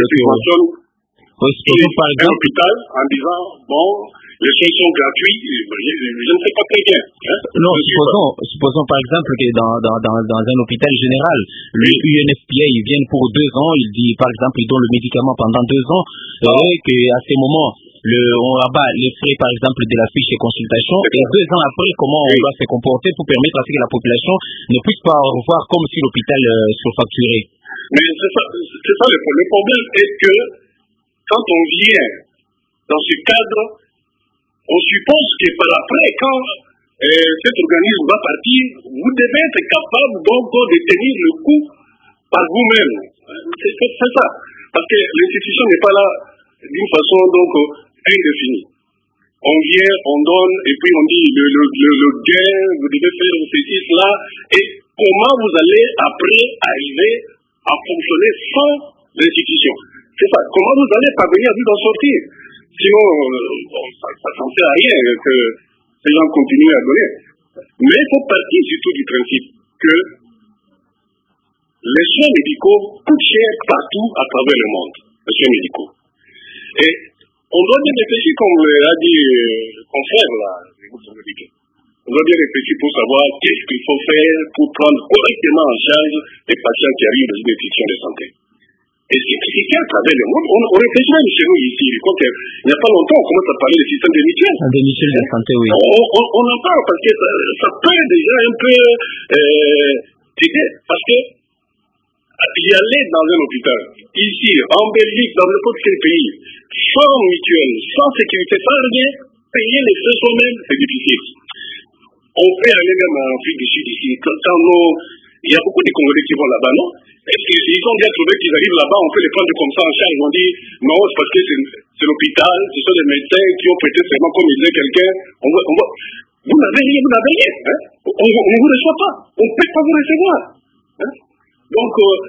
un hôpital en disant bon, les soins sont gratuits, je ne sais pas très bien. Non, supposons par exemple que dans un hôpital général, le UNFPA, ils viennent pour 2 ans, ils disent par exemple, ils donnent le médicament pendant 2 ans, et qu'à ces moments, on rabat les frais par exemple de la fiche de consultation, et 2 ans après, comment on va se comporter pour permettre à ce que la population ne puisse pas revoir comme si l'hôpital surfacturait. Mais c'est ça le problème est que quand on vient dans ce cadre, on suppose que par après, quand cet organisme va partir, vous devez être capable donc de tenir le coup par vous-même. C'est ça. Parce que l'institution n'est pas là d'une façon donc indéfinie. On vient, on donne, et puis on dit le gain, vous devez faire ceci, cela, et comment vous allez après arriver à fonctionner sans l'institution. C'est ça. Comment vous allez parvenir à vous en sortir? Sinon, ça ne sert à rien que ces gens continuent à donner. Mais il faut partir surtout du principe que les soins médicaux coûtent cher partout à travers le monde, les soins médicaux. Et on doit bien réfléchir, comme l'a dit le confrère là, on doit bien réfléchir pour savoir qu'est-ce qu'il faut faire pour prendre correctement en charge les patients qui arrivent dans une institution de santé. Et c'est à travers le monde, on réfléchit même chez nous ici. Il n'y a pas longtemps, on commence à parler du système des mutuelles. Des mutuelles de santé, oui. On en parle parce que ça peut déjà un peu t'aider. Parce que y aller dans un hôpital, ici, en Belgique, dans n'importe quel pays, sans mutuelle, sans sécurité, sans rien, payer les frais soi-même, c'est difficile. On peut aller même en Afrique du Sud ici. Il y a beaucoup de Congolais qui vont là-bas, non? Est-ce qu'ils ont bien trouvé qu'ils arrivent là-bas, on peut les prendre comme ça en charge? Ils vont dire, non, c'est parce que c'est l'hôpital, ce sont les médecins qui ont prêté serment comme il disait quelqu'un. Vous n'avez rien, hein? On ne vous reçoit pas. On ne peut pas vous recevoir. Hein? Donc,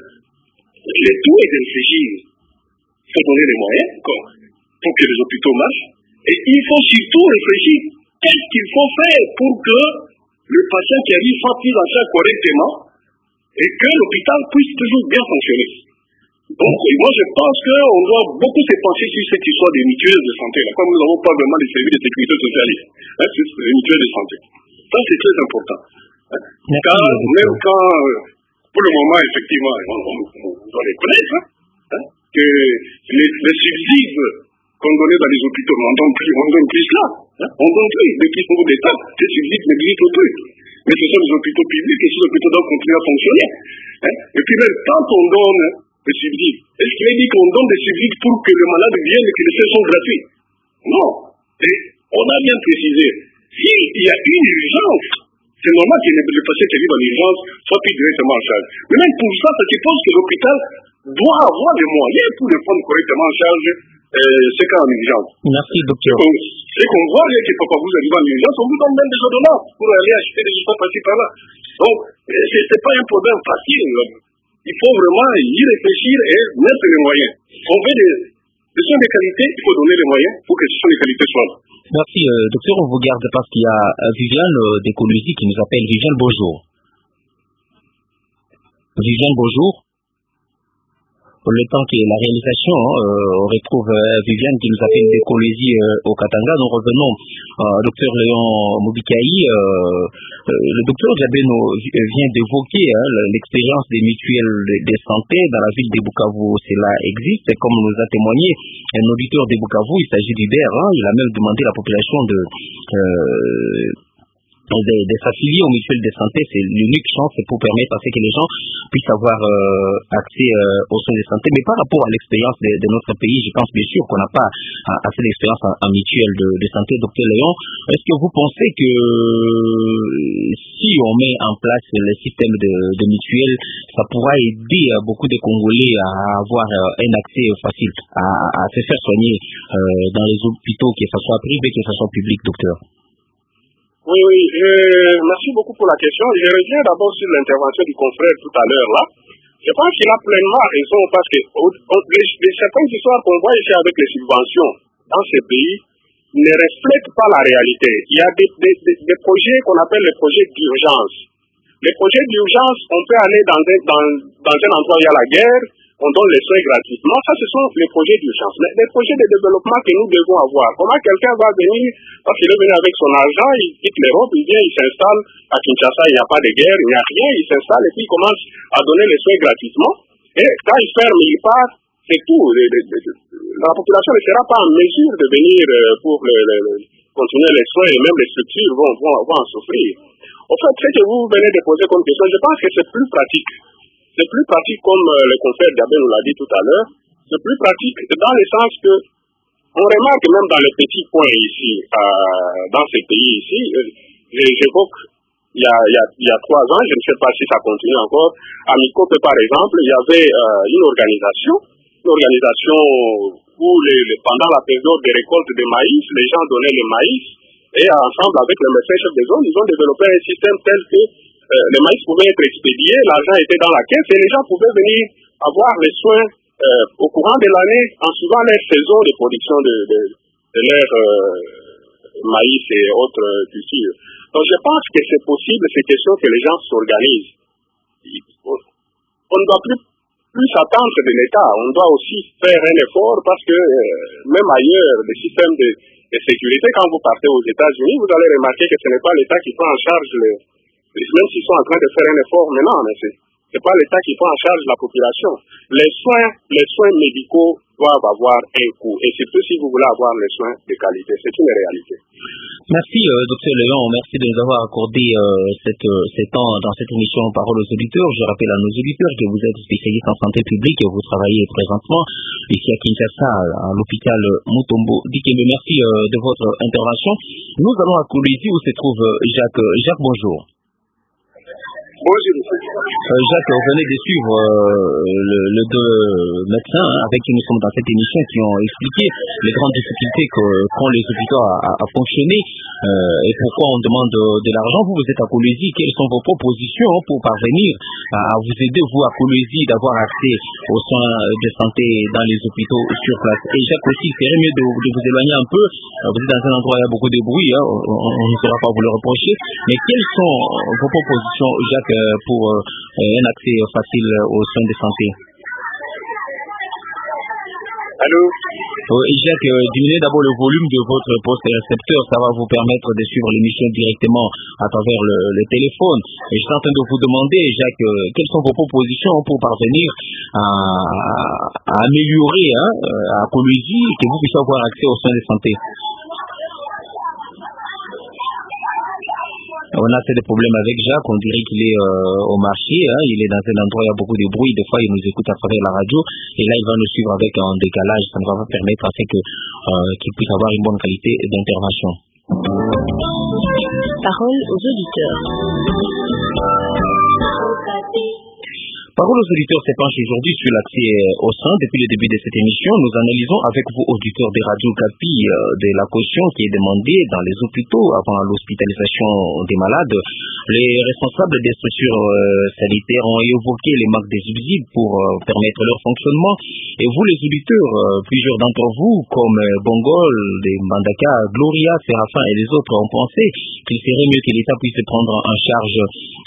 le tout est de réfléchir. Il faut donner les moyens pour que les hôpitaux marchent. Et il faut surtout réfléchir qu'est-ce qu'il faut faire pour que le patient qui arrive soit pris en charge correctement et que l'hôpital puisse toujours bien fonctionner. Donc, moi, je pense qu'on doit beaucoup se pencher sur cette histoire des mutuelles de santé. Là. Comme nous n'avons pas vraiment des services de sécurité sociale, hein, c'est les mutuelles de santé. Ça, c'est très important. Hein. Car même quand, pour le moment, effectivement, on doit les connaître, hein, que les subsides qu'on donnait dans les hôpitaux, on donne plus là. Hein. On donne plus. Depuis ce niveau d'État, ces subsides n'existent plus. Mais ce sont les hôpitaux publics et ces hôpitaux doivent continuer à fonctionner. Hein. Et puis même, quand on donne des subsides, est-ce qu'il est dit qu'on donne des subsides pour que le malade vienne et que les soins sont gratuits? Non. Et on a bien précisé, s'il y a une urgence, c'est normal que le patient qui arrive en urgence soit pris directement en charge. Mais même pour ça suppose que l'hôpital doit avoir les moyens pour le prendre correctement en charge ces cas en urgence. Merci, docteur. C'est qu'on voit qu'il ne faut pas vous arriver en urgence, on vous donne même des ordonnances pour aller acheter des choses par-ci par-là. Donc, ce n'est pas un problème facile. Il faut vraiment y réfléchir et mettre les moyens. On veut des soins de qualité, il faut donner les moyens pour que ces soins de qualité soient là. Merci, docteur. On vous garde parce qu'il y a Viviane d'Écologie qui nous appelle. Viviane, bonjour. Viviane, bonjour. Le temps que la réalisation, on retrouve Viviane qui nous appelle d'Écologie au Katanga. Nous revenons docteur Léon Mobikaï. Le docteur Djabeno vient d'évoquer l'expérience des mutuelles de santé dans la ville de Bukavu. Cela existe, comme nous a témoigné un auditeur de Bukavu. Il s'agit d'Hubert. Il a même demandé à la population de s'affilier aux mutuelles de santé. C'est l'unique chance pour permettre à ce que les gens puissent avoir accès aux soins de santé. Mais par rapport à l'expérience de notre pays, je pense bien sûr qu'on n'a pas assez d'expérience en mutuelle de santé. Docteur Léon, est-ce que vous pensez que si on met en place le système de mutuelle, ça pourra aider beaucoup de Congolais à avoir un accès facile à se faire soigner dans les hôpitaux, que ce soit privé, que ce soit public, docteur? Oui, merci beaucoup pour la question. Je reviens d'abord sur l'intervention du confrère tout à l'heure là. Je pense qu'il a pleinement raison parce que certaines histoires qu'on voit ici avec les subventions dans ces pays ne reflètent pas la réalité. Il y a des projets qu'on appelle les projets d'urgence. Les projets d'urgence, on peut aller dans un endroit où il y a la guerre, on donne les soins gratuitement. Ça, ce sont les projets d'urgence. Mais les projets de développement que nous devons avoir. Comment quelqu'un va venir, parce qu'il est venu avec son argent, il quitte l'Europe, il vient, il s'installe à Kinshasa, il n'y a pas de guerre, il n'y a rien, il s'installe et puis il commence à donner les soins gratuitement. Et quand il ferme, il part, c'est tout. La population ne sera pas en mesure de venir pour continuer les soins et même les structures vont en souffrir. En fait, ce que vous venez de poser comme question, je pense que c'est plus pratique. C'est plus pratique, comme le confrère Djabé nous l'a dit tout à l'heure, c'est plus pratique dans le sens que on remarque même dans les petits points ici, dans ces pays ici, j'évoque il y a 3 ans, je ne sais pas si ça continue encore, à Mikope par exemple, il y avait une organisation où pendant la période des récoltes de maïs, les gens donnaient le maïs et ensemble avec le médecin chef de zone, ils ont développé un système tel que le maïs pouvait être expédié, l'argent était dans la caisse et les gens pouvaient venir avoir les soins au courant de l'année en suivant leur saison de production de leur maïs et autres cultures. Donc je pense que c'est possible, c'est question que les gens s'organisent. On ne doit plus s'attendre de l'État, on doit aussi faire un effort parce que même ailleurs, les systèmes de sécurité, quand vous partez aux États-Unis, vous allez remarquer que ce n'est pas l'État qui prend en charge même s'ils sont en train de faire un effort maintenant, mais c'est pas l'État qui prend en charge la population. Les soins médicaux doivent avoir un coût, et surtout si vous voulez avoir les soins de qualité, c'est une réalité. Merci, docteur Léon, merci de nous avoir accordé ce temps dans cette émission Parole aux auditeurs. Je rappelle à nos auditeurs que vous êtes spécialiste en santé publique et vous travaillez présentement ici à Kinshasa, à l'hôpital Mutombo Dikembe. Merci de votre intervention. Nous allons à Kolwezi où se trouve Jacques. Jacques, bonjour. Bonjour. Jacques, vous venez de suivre les 2 médecins avec qui nous sommes dans cette émission qui ont expliqué les grandes difficultés qu'ont les hôpitaux à fonctionner et pourquoi on demande de l'argent. Vous êtes à Kolwezi, quelles sont vos propositions pour parvenir à vous aider, vous, à Kolwezi, d'avoir accès aux soins de santé dans les hôpitaux sur place? Et Jacques aussi, il serait mieux de vous éloigner un peu. Vous êtes dans un endroit où il y a beaucoup de bruit, on ne saura pas vous le reprocher. Mais quelles sont vos propositions, Jacques, pour un accès facile aux soins de santé? Allô? Jacques, diminuez d'abord le volume de votre poste récepteur, ça va vous permettre de suivre l'émission directement à travers le téléphone. Et je suis en train de vous demander, Jacques, quelles sont vos propositions pour parvenir à améliorer à Kolwezi que vous puissiez avoir accès aux soins de santé? On a fait des problèmes avec Jacques, on dirait qu'il est au marché, il est dans un endroit où il y a beaucoup de bruit, des fois il nous écoute à travers la radio, et là il va nous suivre avec un décalage, ça ne va pas permettre à ce qu'il puisse avoir une bonne qualité d'intervention. Parole aux auditeurs. Parole aux auditeurs s'épanche aujourd'hui sur l'accès aux soins. Depuis le début de cette émission, nous analysons avec vous, auditeurs des radios Capi, de la caution qui est demandée dans les hôpitaux avant l'hospitalisation des malades. Les responsables des structures sanitaires ont évoqué les manques des subsides pour permettre leur fonctionnement. Et vous, les auditeurs, plusieurs d'entre vous, comme Bongol, des Mandaka, Gloria, Séraphin et les autres, ont pensé qu'il serait mieux que l'État puisse prendre en charge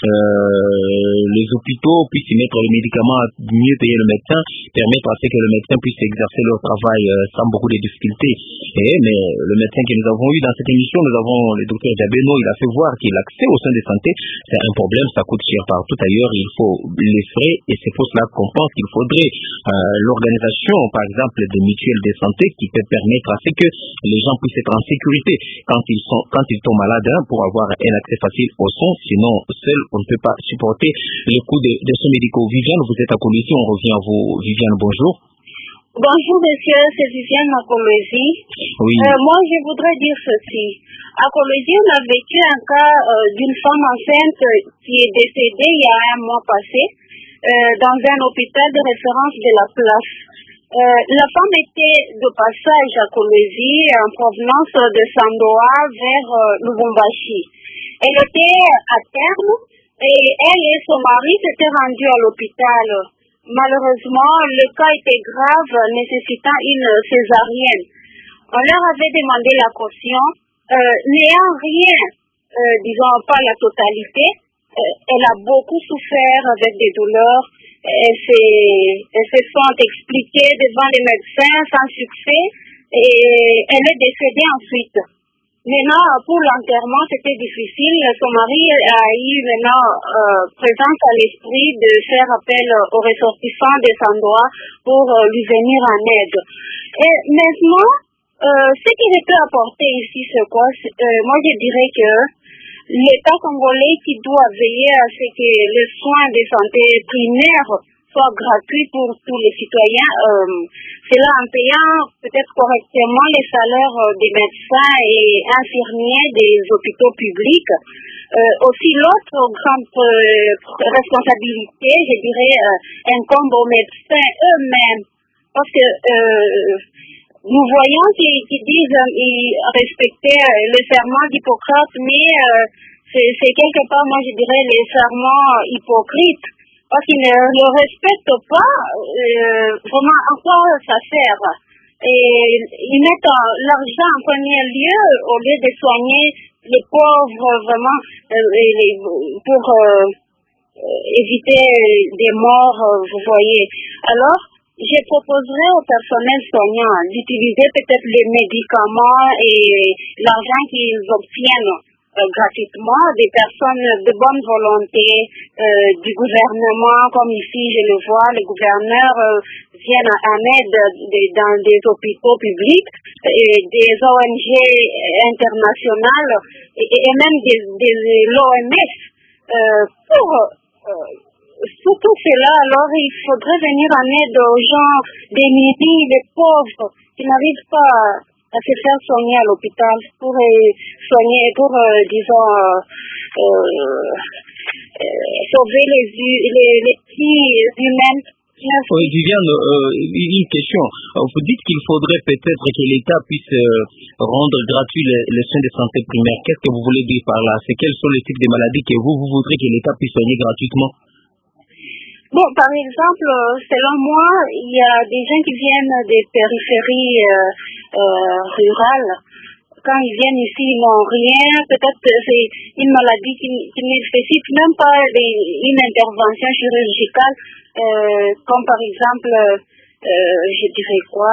les hôpitaux, puisse y mettre les médicaments, mieux payer le médecin, permettre à ce que le médecin puisse exercer leur travail sans beaucoup de difficultés. Mais le médecin que nous avons eu dans cette émission, nous avons le docteur Diabeno, il a fait voir que l'accès aux soins de santé, c'est un problème, ça coûte cher partout ailleurs, il faut les frais, et c'est pour cela qu'on pense qu'il faudrait l'organisation, par exemple, des mutuelles de santé qui peut permettre à ce que les gens puissent être en sécurité quand ils tombent malades, pour avoir un accès facile aux soins, sinon seul on ne peut pas supporter les coûts de soins médicaux. Viviane, vous êtes à Colosie, on revient à vous. Viviane, bonjour. Bonjour monsieur, c'est Viviane à Colosie. Oui. Moi je voudrais dire ceci. À Colosie, on a vécu un cas d'une femme enceinte qui est décédée il y a un mois passé dans un hôpital de référence de la place. La femme était de passage à Colosie en provenance de Sandoa vers Lubumbashi. Elle était à terme et elle et son mari s'étaient rendus à l'hôpital. Malheureusement, le cas était grave, nécessitant une césarienne. On leur avait demandé la caution, n'ayant rien, disons pas la totalité. Elle a beaucoup souffert avec des douleurs. Elles se sont expliquées devant les médecins sans succès et elle est décédée ensuite. Maintenant, pour l'enterrement, c'était difficile. Son mari a eu maintenant présence à l'esprit de faire appel aux ressortissants de Sandoa pour lui venir en aide. Et maintenant, ce qu'il peut apporter ici, c'est quoi? Moi, je dirais que l'État congolais qui doit veiller à ce que les soins de santé primaires soient gratuits pour tous les citoyens, cela en payant peut-être correctement les salaires des médecins et infirmiers des hôpitaux publics. Aussi l'autre grande responsabilité, je dirais, incombe aux médecins eux-mêmes, parce que nous voyons qu'ils disent respecter le serment d'Hippocrate, mais c'est quelque part, moi je dirais, les serments hypocrites, parce qu'ils ne le respectent pas. Vraiment, à quoi ça sert? Et ils mettent l'argent en premier lieu au lieu de soigner les pauvres, vraiment, pour éviter des morts, vous voyez. Alors, je proposerais au personnel soignant d'utiliser peut-être les médicaments et l'argent qu'ils obtiennent gratuitement des personnes de bonne volonté du gouvernement, comme ici je le vois, les gouverneurs viennent en aide dans des hôpitaux publics, et des ONG internationales et même des l'OMS pour tout cela. Alors il faudrait venir en aide aux gens démunis, les pauvres qui n'arrivent pas à se faire soigner à l'hôpital pour soigner, pour disons sauver les petits humains. Oui, Viviane, une question. Vous dites qu'il faudrait peut-être que l'État puisse rendre gratuit les soins de santé primaires. Qu'est-ce que vous voulez dire par là? C'est quels sont les types de maladies que vous voudrez que l'État puisse soigner gratuitement? Bon, par exemple, selon moi, il y a des gens qui viennent des périphéries rurales. Quand ils viennent ici, ils n'ont rien. Peut-être c'est une maladie qui nécessite même pas une intervention chirurgicale, comme par exemple, je dirais quoi,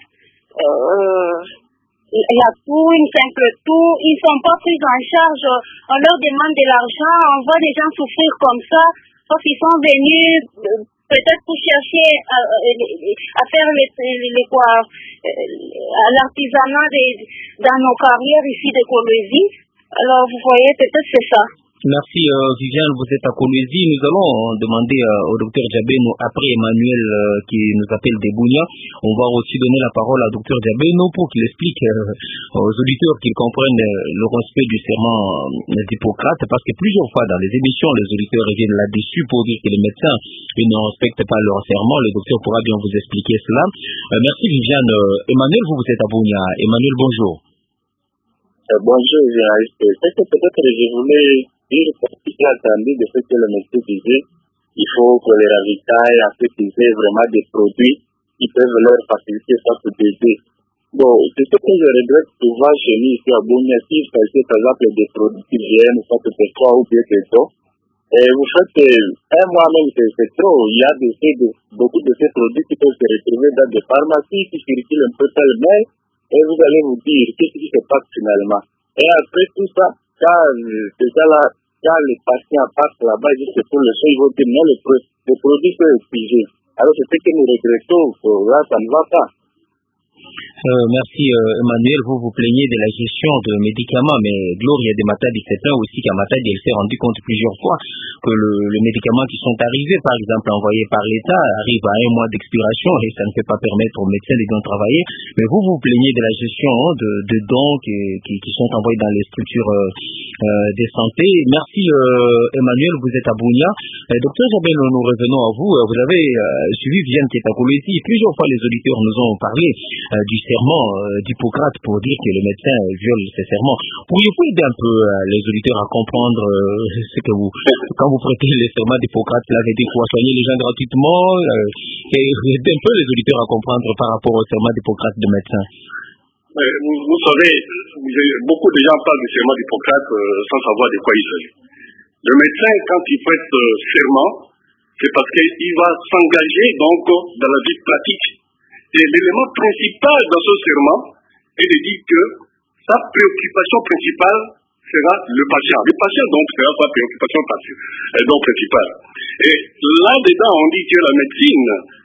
la toux, une simple toux. Ils ne sont pas pris en charge. On leur demande de l'argent. On voit des gens souffrir comme ça. Parce qu'ils sont venus peut-être pour chercher à faire l'artisanat dans nos carrières ici de Colosie. Alors vous voyez, peut-être c'est ça. Merci Viviane, vous êtes à Kolwezi. Nous allons demander au docteur Diabeno, après Emmanuel qui nous appelle des Bounia, on va aussi donner la parole à docteur Diabeno pour qu'il explique aux auditeurs qu'ils comprennent le respect du serment d'Hippocrate, parce que plusieurs fois dans les émissions, les auditeurs reviennent là-dessus pour dire que les médecins ils ne respectent pas leur serment. Le docteur pourra bien vous expliquer cela. Merci Viviane. Emmanuel, vous êtes à Bounia. Emmanuel, bonjour. Bonjour, journaliste. C'est que peut-être je voulais dire qu'il a attendu de ce que le monsieur disait. Il faut que les ravitailles, en fait, ils aient vraiment des produits qui peuvent leur faciliter ça pour aider. Bon, c'est ce que je regrette souvent chez nous ici à Bounia. Si vous faites par exemple des produits qui viennent, soit que c'est toi ou bien que c'est toi, et vous faites un mois même, c'est trop. Il y a beaucoup de ces produits qui peuvent se retrouver dans des pharmacies qui circulent un peu tellement. Et vous allez vous dire qu'est-ce qui se passe finalement. Et après tout ça, quand les patients passent là-bas juste pour le soin, ils vont dire non, le produit peut être figé. Alors c'est ce que nous regrettons, là ça ne va pas. Merci Emmanuel, vous vous plaignez de la gestion de médicaments, mais Gloria de Matadi, c'est un aussi qu'à Matadi, elle s'est rendu compte plusieurs fois que les médicaments qui sont arrivés, par exemple envoyés par l'État, arrivent à 1 mois d'expiration et ça ne peut pas permettre aux médecins de bien travailler. Mais vous vous plaignez de la gestion de dons qui sont envoyés dans les structures de santé. Merci Emmanuel, vous êtes à Bounia. Docteur Jabel, nous revenons à vous. Vous avez suivi Viviane qui est à Kolwezi. Plusieurs fois les auditeurs nous ont parlé du serment d'Hippocrate pour dire que le médecin viole ses serments. Pourriez-vous aider un peu les auditeurs à comprendre ce que quand vous prêtez les serments d'Hippocrate, cela veut dire quoi? Soigner les gens gratuitement et aider un peu les auditeurs à comprendre par rapport au serment d'Hippocrate de médecin. Vous savez, beaucoup de gens parlent du serment d'Hippocrate sans savoir de quoi il s'agit. Le médecin, quand il prête serment, c'est parce qu'il va s'engager donc dans la vie pratique. Et l'élément principal dans ce serment est de dire que sa préoccupation principale sera le patient. Le patient donc sera sa préoccupation principale. Et là-dedans, on dit que la médecine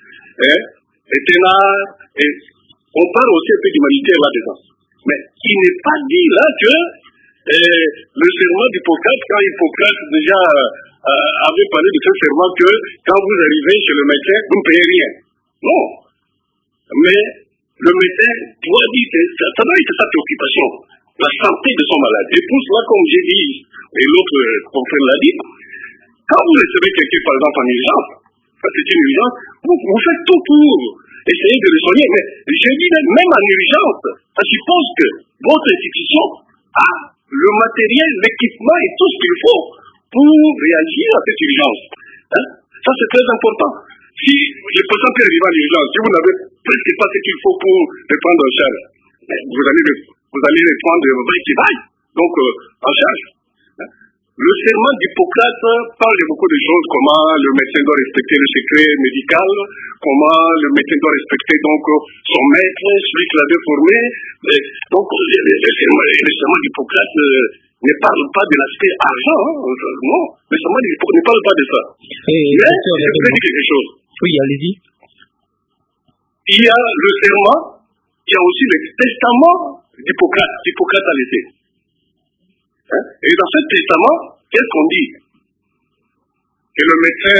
est un art, et on parle aussi un peu d'humanité là-dedans. Mais il n'est pas dit là que le serment d'Hippocrate, quand Hippocrate déjà avait parlé de ce serment, que quand vous arrivez chez le médecin, vous ne payez rien. Non. Mais le médecin doit dire que ça doit être sa préoccupation, la santé de son malade. Et pour cela, comme j'ai dit, et l'autre confrère l'a dit, quand vous recevez quelqu'un, par exemple, en urgence, ça c'est une urgence, vous faites tout pour essayer de le soigner. Mais je dis même en urgence, ça suppose que votre institution a le matériel, l'équipement et tout ce qu'il faut pour réagir à cette urgence. Ça c'est très important. Si les patients peuvent arriver en urgence, si vous n'avez presque pas ce qu'il faut pour les prendre en charge, vous allez les prendre vaille-qui-vaille, donc en charge. Le serment d'Hippocrate parle de beaucoup de choses, comment le médecin doit respecter le secret médical, comment le médecin doit respecter donc son maître, celui qui l'avait formé. Donc le serment d'Hippocrate ne parle pas de l'aspect argent, non, le serment d'Hippocrate ne parle pas de ça. Mais je voulais dire quelque chose. Oui, allez-y. Il y a le serment, il y a aussi le testament d'Hippocrate. Hippocrate a laissé. Et dans ce testament, qu'est-ce qu'on dit? Que le médecin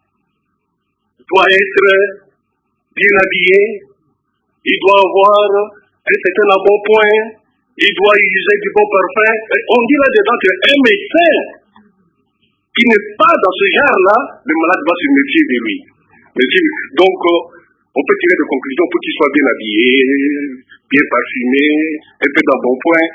doit être bien habillé, il doit avoir un certain embonpoint, il doit utiliser du bon parfum. Et on dit là-dedans qu'un médecin qui n'est pas dans ce genre-là, le malade va se méfier de lui. Donc, on peut tirer des conclusions pour qu'il soit bien habillé, bien parfumé, un peu d'embonpoint.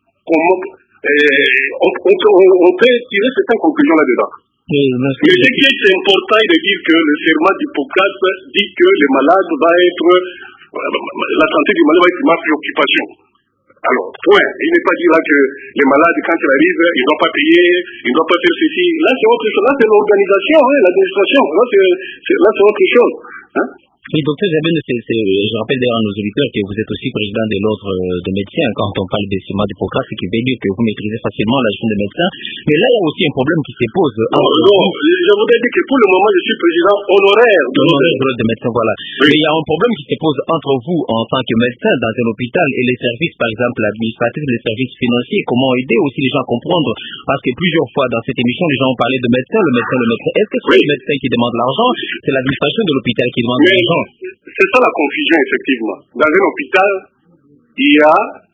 On peut tirer certaines conclusions là-dedans. Mais ce qui est important est de dire que le serment d'Hippocrate dit que le malade va être, la santé du malade va être ma préoccupation. Alors, point. Il n'est pas dit là que les malades, quand ils arrivent, ils ne doivent pas payer, ils ne doivent pas faire ceci. Là, c'est autre chose. Là, c'est l'organisation, l'administration. Là, c'est autre chose. Oui, docteur Jabeno, je rappelle d'ailleurs à nos auditeurs que vous êtes aussi président de l'ordre de médecins. Quand on parle des schémas d'Hippocrate, ce qui veut dire que vous maîtrisez facilement la chaîne des médecins. Mais là, il y a aussi un problème qui se pose. Non, je voudrais dire que pour le moment, je suis président honoraire de l'ordre de médecins, voilà. Oui. Mais il y a un problème qui se pose entre vous en tant que médecin dans un hôpital et les services, par exemple, administratifs, les services financiers. Comment aider aussi les gens à comprendre? Parce que plusieurs fois dans cette émission, les gens ont parlé de médecins, le médecin. Est-ce que c'est le médecin qui demande l'argent? C'est l'administration de l'hôpital qui demande l'argent? C'est ça la confusion, effectivement. Dans un hôpital, il y a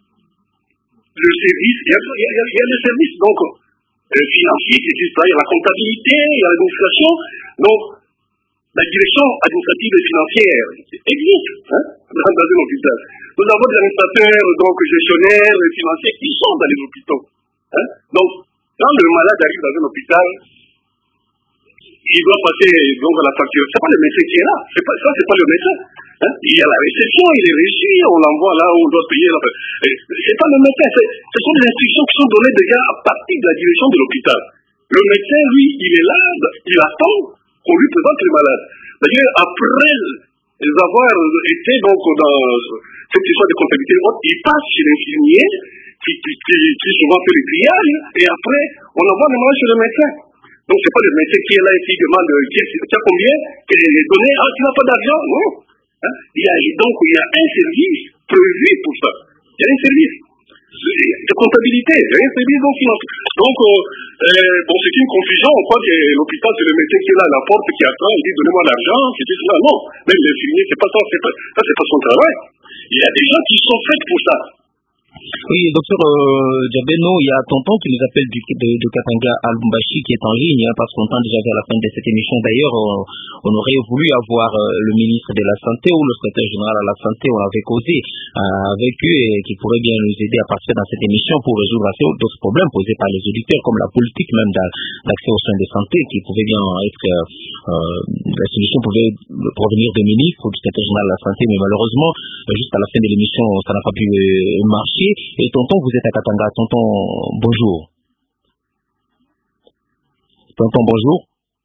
le service, il y a le service donc financier qui existe, il y a la comptabilité, il y a l'administration. Donc, la direction administrative et financière existe dans un hôpital. Nous avons des administrateurs, donc gestionnaires financiers qui sont dans les hôpitaux. Donc, quand le malade arrive dans un hôpital, il doit passer donc à la facture. C'est pas le médecin qui est là. C'est pas le médecin. Il y a la réception, il est régi, on l'envoie là où on doit payer. C'est pas le médecin. Ce sont des instructions qui sont données déjà à partir de la direction de l'hôpital. Le médecin, lui, il est là, il attend qu'on lui présente les malades. D'ailleurs, après avoir été donc dans cette histoire de comptabilité, il passe chez l'infirmier qui souvent fait le triage, et après, on envoie les malades chez le médecin. Donc, c'est pas le médecin qui est là et qui demande tu as combien, quel est les données, tu n'as pas d'argent, non. Il y a un service prévu pour ça. Il y a un service de comptabilité, il y a un service donc financier. Donc, c'est une confusion. On croit que l'hôpital, c'est le médecin qui est là à la porte, qui attend, il dit donnez-moi l'argent, c'est tout cela. Non, même l'infirmier, c'est pas ça, c'est pas son travail. Il y a des gens qui sont faits pour ça. Oui, docteur Jabeno, il y a tonton qui nous appelle de Katanga à Lubumbashi qui est en ligne, parce qu'on tend déjà vers la fin de cette émission. D'ailleurs, on aurait voulu avoir le ministre de la Santé ou le secrétaire général à la Santé, on avait causé avec eux et qui pourrait bien nous aider à partir dans cette émission pour résoudre d'autres problèmes posés par les auditeurs, comme la politique même d'accès aux soins de santé, qui pouvait bien être, la solution pouvait provenir du ministre ou du secrétaire général à la Santé, mais malheureusement, juste à la fin de l'émission, ça n'a pas pu marcher. Et tonton, vous êtes à Katanga. Tonton, bonjour. Tonton, bonjour.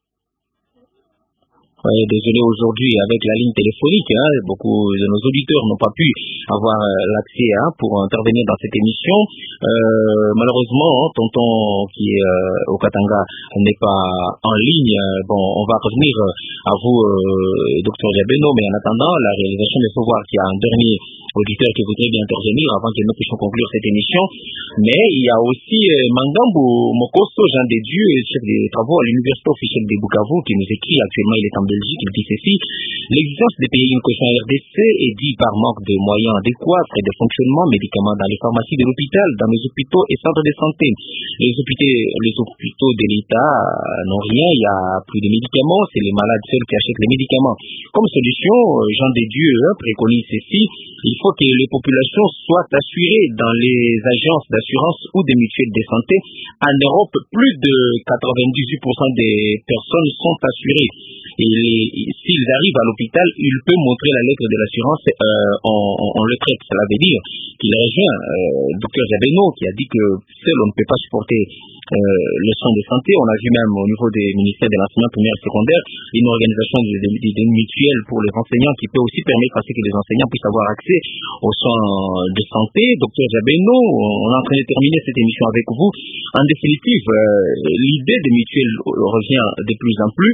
Désolé aujourd'hui avec la ligne téléphonique, beaucoup de nos auditeurs n'ont pas pu avoir l'accès pour intervenir dans cette émission. Malheureusement, tonton qui est au Katanga n'est pas en ligne. Bon, on va revenir à vous, docteur Jabeno, mais en attendant la réalisation, il faut voir qu'il y a un dernier auditeur qui voudrait bien intervenir avant que nous puissions conclure cette émission. Mais il y a aussi Mangambo Mokoso, Jean de Dieu, chef des travaux à l'université officielle de Bukavu, qui nous écrit actuellement, il est en Belgique, il dit ceci: l'exigence de payer une caution RDC est due par manque de moyens adéquats, frais de fonctionnement, médicaments dans les pharmacies de l'hôpital, dans les hôpitaux et centres de santé. Les hôpitaux de l'État n'ont rien, il y a plus de médicaments, c'est les malades seuls qui achètent les médicaments. Comme solution, Jean de Dieu préconise ceci: il faut que les populations soient assurées dans les agences d'assurance ou des mutuelles de santé. En Europe, plus de 98% des personnes sont assurées. Et s'ils arrivent à l'hôpital, ils peuvent montrer la lettre de l'assurance, on le traite. Cela veut dire qu'il rejoint docteur Jabeno qui a dit que seul on ne peut pas supporter le soin de santé. On a vu même au niveau des ministères de l'enseignement primaire et secondaire une organisation des mutuelles pour les enseignants qui peut aussi permettre à ce que les enseignants puissent avoir accès aux soins de santé. Docteur Jabeno, on est en train de terminer cette émission avec vous. En définitive, l'idée des mutuelles revient de plus en plus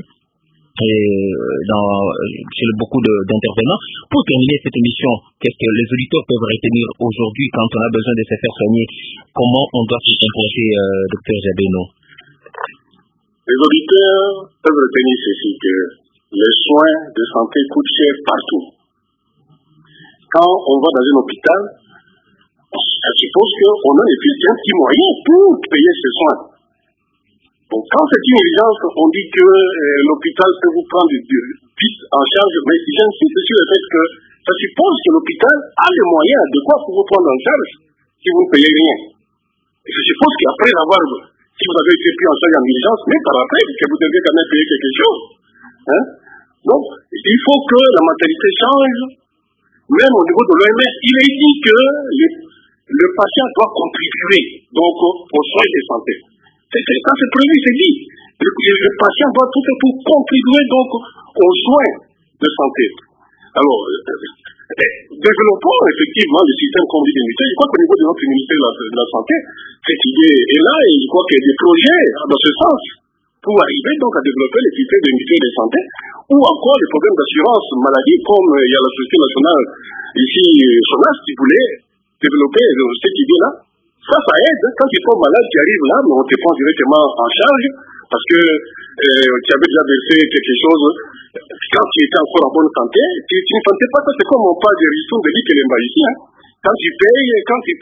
chez beaucoup d'intervenants. Pour terminer cette émission, qu'est-ce que les auditeurs peuvent retenir aujourd'hui quand on a besoin de se faire soigner? Comment on doit se comporter, docteur Jabeno? Les auditeurs peuvent retenir ceci, que les soins de santé coûtent cher partout. Quand on va dans un hôpital, ça suppose qu'on a les petits moyens pour payer ces soins. Donc, quand c'est une urgence, on dit que l'hôpital peut vous prendre vite en charge, mais j'insiste sur le fait que ça suppose que l'hôpital a les moyens adéquats pour vous prendre en charge si vous ne payez rien. Et je suppose qu'après avoir, si vous avez été pris en charge en urgence, mais par après, que vous devez quand même payer quelque chose. Donc, il faut que la mentalité change, même au niveau de l'OMS. Il est dit que le patient doit contribuer donc aux soins de santé. Quand c'est prévu, c'est dit. Le patient doit tout faire pour contribuer donc aux soins de santé. Alors, développons effectivement le système qu'on dit d'unité. Je crois qu'au niveau de notre ministère de la Santé, cette idée est là et je crois qu'il y a des projets dans ce sens pour arriver donc à développer les systèmes d'unité de santé ou encore les problèmes d'assurance maladie comme il y a la Société nationale ici, SONAS, qui voulait développer cette idée-là. Ça aide. Quand tu tombes malade, tu arrives là, mais on te prend directement en charge parce que tu avais déjà versé quelque chose. Quand tu étais encore en bonne santé, tu ne sentais pas ça. C'est comme on parle de Risson de l'Ikelemba ici. Hein. Quand tu payes, quand tu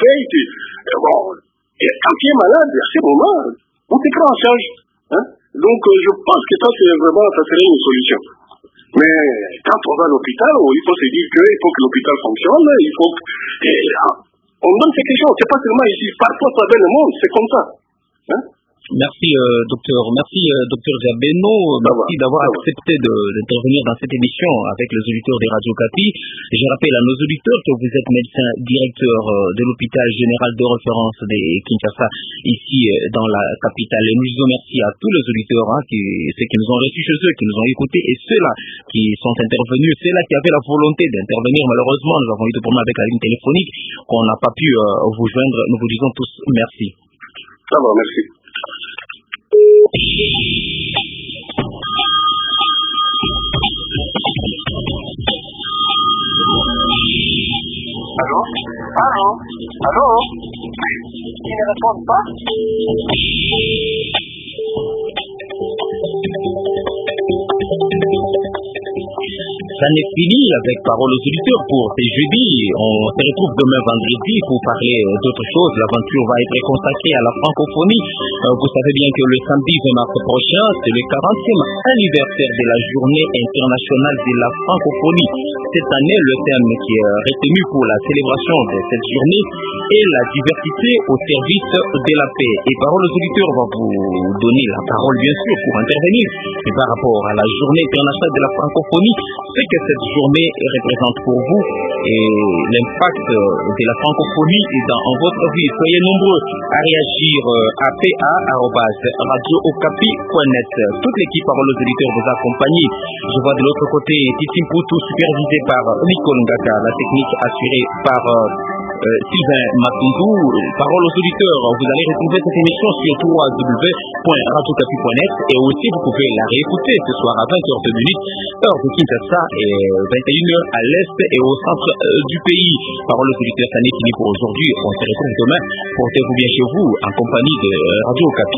es malade, à ce moment, on te prend en charge. Hein. Donc, je pense que ça serait une solution. Mais quand on va à l'hôpital, il faut se dire qu'il faut que l'hôpital fonctionne, il faut on donne quelque chose, c'est pas seulement ici, partout à travers le monde, c'est comme ça. Hein? Merci, docteur. Merci, docteur Jabeno. Merci d'avoir accepté d'intervenir dans cette émission avec les auditeurs des Radio Okapi. Je rappelle à nos auditeurs que vous êtes médecin directeur de l'hôpital général de référence de Kinshasa, ici dans la capitale. Et nous disons merci à tous les auditeurs, ceux qui nous ont reçus chez eux, qui nous ont écoutés, et ceux-là qui sont intervenus, ceux-là qui avaient la volonté d'intervenir. Malheureusement, nous avons eu des problèmes avec la ligne téléphonique, qu'on n'a pas pu vous joindre. Nous vous disons tous merci. Ça va, merci. Allô? Ils ne répondent pas? Ça n'est fini avec Parole aux auditeurs pour ce jeudi. On se retrouve demain vendredi pour parler d'autres choses. L'aventure va être consacrée à la francophonie. Vous savez bien que le samedi 20 mars prochain, c'est le 40e anniversaire de la journée internationale de la francophonie. Cette année, le thème qui est retenu pour la célébration de cette journée est la diversité au service de la paix. Et Parole aux auditeurs va vous donner la parole, bien sûr, pour intervenir. Et par rapport à la journée internationale de la francophonie, ce que cette journée représente pour vous et l'impact de la francophonie dans votre vie. Soyez nombreux à réagir à pa@radiookapi.net. Toute l'équipe Parole aux auditeurs vous accompagne. Je vois de l'autre côté Titi Mputu, supervisé par Nicole Ngaka, la technique assurée par Sylvain Matundu. Parole aux auditeurs, vous allez retrouver cette émission sur www.radiocapi.net et aussi vous pouvez la réécouter ce soir à 20h02, heure de Kinshasa et 21h à l'est et au centre du pays. Parole aux auditeurs, ça n'est fini pour aujourd'hui. On se retrouve demain. Portez-vous bien chez vous en compagnie de Radio Okapi.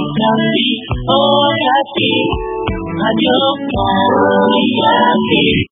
Okapi, Radio Okapi.